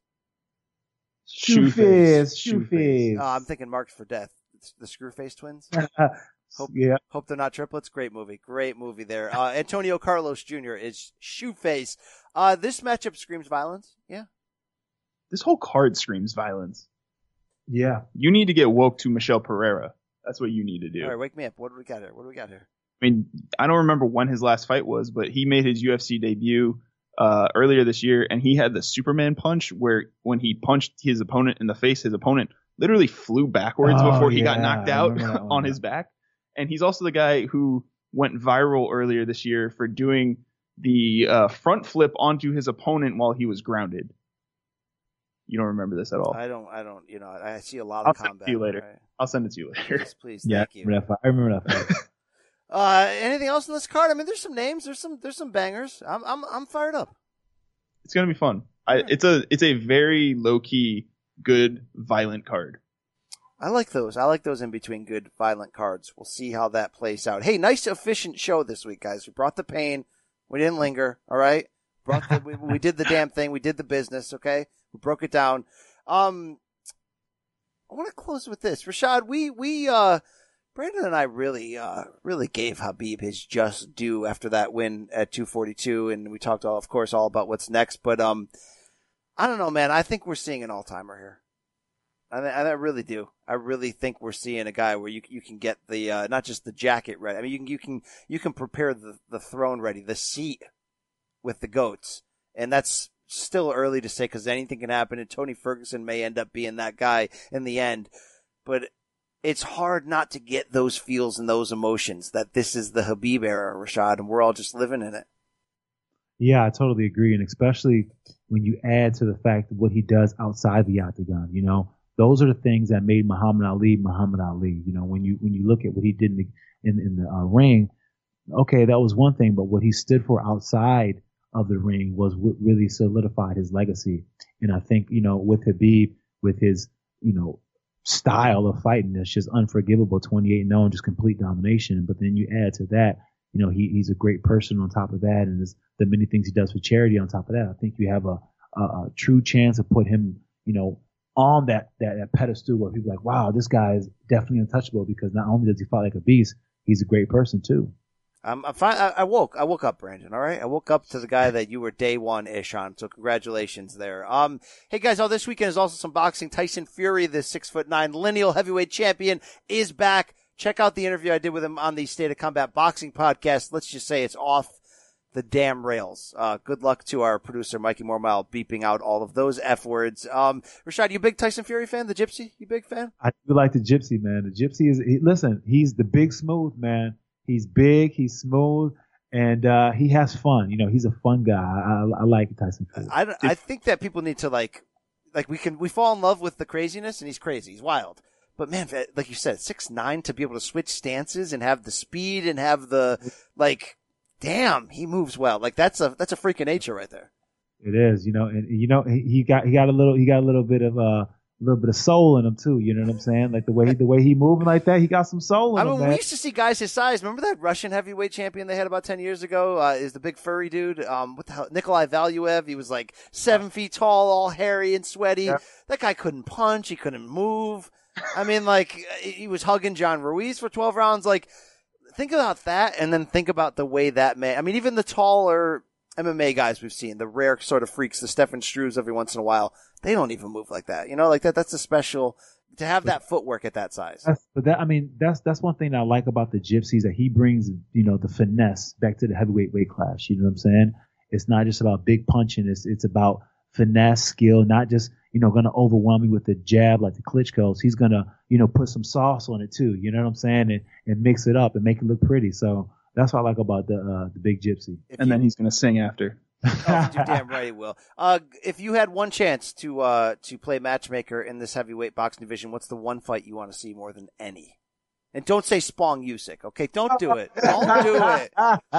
Shoeface, Shoeface. Oh, I'm thinking Marked for Death. It's the Screwface twins. Hope, yeah. Hope they're not triplets. Great movie. Great movie there. Uh, Antonio Carlos Junior is Shoeface. Uh, this matchup screams violence. Yeah. This whole card screams violence. Yeah. You need to get woke to Michel Pereira. That's what you need to do. All right, wake me up. What do we got here? What do we got here? I mean, I don't remember when his last fight was, but he made his U F C debut uh, earlier this year, and he had the Superman punch where when he punched his opponent in the face, his opponent literally flew backwards Oh, before he yeah, got knocked I out remember that one, on yeah. his back. And he's also the guy who went viral earlier this year for doing the uh, front flip onto his opponent while he was grounded. You don't remember this at all? I don't, I don't, you know, I see a lot I'll of send combat. it to you later. Right? I'll send it to you later. Please, please, Yeah, thank I you. remember that fight. I remember that fight. Uh, anything else on this card? I mean, there's some names, there's some, there's some bangers. I'm, I'm, I'm fired up. It's gonna be fun. I, it's a it's a very low key, good, violent card. I like those. I like those in between good, violent cards. We'll see how that plays out. Hey, nice, efficient show this week, guys. We brought the pain. We didn't linger. All right. Brought the, we, we did the damn thing. We did the business. Okay. We broke it down. Um, I want to close with this, Rashad. We we uh, Brandon and I really uh really gave Khabib his just due after that win at two forty-two, and we talked all, of course, all about what's next. But um, I don't know, man. I think we're seeing an all timer here. I, I really do. I really think we're seeing a guy where you you can get the uh, not just the jacket ready. I mean, you can you can you can prepare the the throne ready, the seat with the goats, and that's still early to say because anything can happen, and Tony Ferguson may end up being that guy in the end. But it's hard not to get those feels and those emotions that this is the Khabib era, Rashad, and we're all just living in it. Yeah, I totally agree, and especially when you add to the fact of what he does outside the octagon. You know, those are the things that made Muhammad Ali Muhammad Ali. You know, when you when you look at what he did in the, in, in the uh, ring, okay, that was one thing, but what he stood for outside of the ring was what really solidified his legacy. And I think, you know, with Khabib, with his, you know, style of fighting that's just unforgivable, twenty-eight and oh, and just complete domination. But then you add to that, you know, he, he's a great person on top of that, and there's the many things he does for charity on top of that. I think you have a, a, a true chance to put him, you know, on that, that, that pedestal where people are like, wow, this guy is definitely untouchable, because not only does he fight like a beast, he's a great person too. Um, I'm fine. I, I woke. I woke up, Brandon. All right. I woke up to the guy that you were day one ish on. So congratulations there. Um, hey guys, oh, this weekend is also some boxing. Tyson Fury, the six foot nine lineal heavyweight champion, is back. Check out the interview I did with him on the State of Combat Boxing podcast. Let's just say it's off the damn rails. Uh, good luck to our producer, Mikey Mormile, beeping out all of those F words. Um, Rashad, you a big Tyson Fury fan? The Gypsy? You big fan? I do like the Gypsy, man. The Gypsy is, he, listen, he's the big smooth, man. He's big, he's smooth, and uh, he has fun. You know, he's a fun guy. I, I, I like Tyson Fury. I, I think that people need to like, like we can, we fall in love with the craziness, and he's crazy. He's wild. But man, like you said, six nine, to be able to switch stances and have the speed and have the, like, damn, he moves well. Like that's a, that's a freak of nature right there. It is, you know, and you know, he, he got, he got a little, he got a little bit of, uh, a little bit of soul in him too, you know what I'm saying? Like the way he, the way he moving like that, he got some soul in I mean, him, man. We used to see guys his size. Remember that Russian heavyweight champion they had about ten years ago? Uh, is the big furry dude? Um, what the hell? Nikolai Valuev. He was like seven feet tall, all hairy and sweaty. Yeah. That guy couldn't punch. He couldn't move. I mean, like he was hugging John Ruiz for twelve rounds. Like, think about that, and then think about the way that man. I mean, even the taller M M A guys we've seen, the rare sort of freaks, the Stefan Struves every once in a while, they don't even move like that. You know, like that, that's a special, to have that footwork at that size. That's, but that, I mean, that's, that's one thing I like about the Gypsies, that he brings, you know, the finesse back to the heavyweight weight class. You know what I'm saying? It's not just about big punching. It's, it's about finesse, skill, not just, you know, going to overwhelm you with the jab like the Klitschko's. He's going to, you know, put some sauce on it too. You know what I'm saying? And, and mix it up and make it look pretty. So that's what I like about the, uh, the big Gypsy. If and you, then he's going to sing after. Oh, you're damn right he will. Uh, if you had one chance to, uh, to play matchmaker in this heavyweight boxing division, what's the one fight you want to see more than any? And don't say Spong Usyk, okay? Don't do it. Don't do it.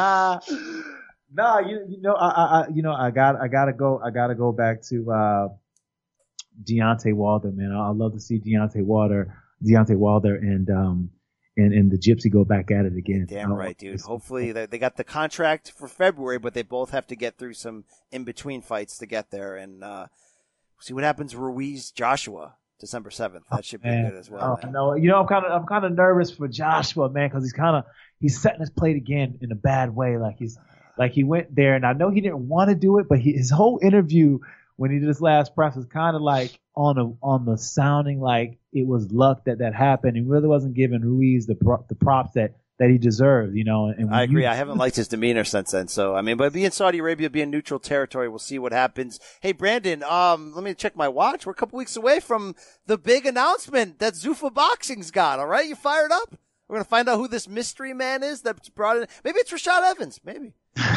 No, you, you know, I, I, you know, I got, I gotta go, I gotta go back to, uh, Deontay Wilder, man. I, I love to see Deontay Wilder, Deontay Wilder and, um, and, and the Gypsy go back at it again. Damn right, dude. Hopefully they, they got the contract for February, but they both have to get through some in-between fights to get there. And, uh, see what happens Ruiz Joshua December seventh. That should be man. good as well. Oh, no, you know, I'm kind of, I'm kind of nervous for Joshua, man, cause he's kind of, he's setting his plate again in a bad way. Like he's, like he went there, and I know he didn't want to do it, but he, his whole interview when he did his last press was kind of like on a, on the sounding like it was luck that that happened. He really wasn't giving Ruiz the pro, the props that, that he deserved, you know. And I agree. You, I haven't liked his demeanor since then. So, I mean, but being Saudi Arabia, being neutral territory, we'll see what happens. Hey, Brandon, um, let me check my watch. We're a couple weeks away from the big announcement that Zuffa Boxing's got. All right. You fired up? We're going to find out who this mystery man is that's brought in. Maybe it's Rashad Evans. Maybe.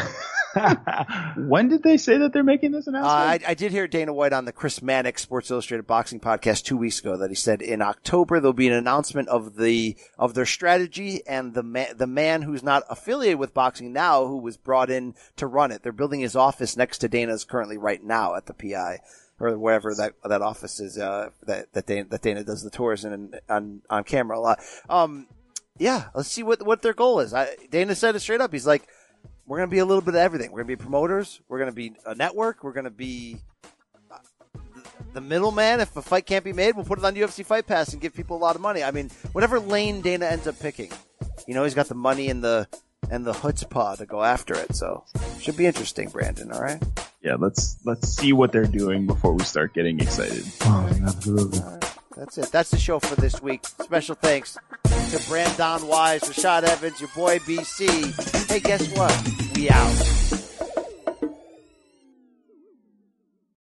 When did they say that they're making this announcement? Uh, I, I did hear Dana White on the Chris Mannix Sports Illustrated Boxing podcast two weeks ago that he said in October there'll be an announcement of the of their strategy, and the man, the man who's not affiliated with boxing now, who was brought in to run it. They're building his office next to Dana's currently right now at the P I or wherever that that office is. Uh, that that Dana, that Dana does the tours in on on camera a lot. Um, yeah, let's see what what their goal is. I, Dana said it straight up. He's like, we're going to be a little bit of everything. We're going to be promoters. We're going to be a network. We're going to be uh, the middleman. If a fight can't be made, we'll put it on U F C Fight Pass and give people a lot of money. I mean, whatever lane Dana ends up picking, you know, he's got the money and the and the chutzpah to go after it. So should be interesting, Brandon. All right. Yeah, let's let's see what they're doing before we start getting excited. Oh, absolutely. All right. That's it. That's the show for this week. Special thanks to Brandon Wise, Rashad Evans, your boy B C. Hey, guess what? We out.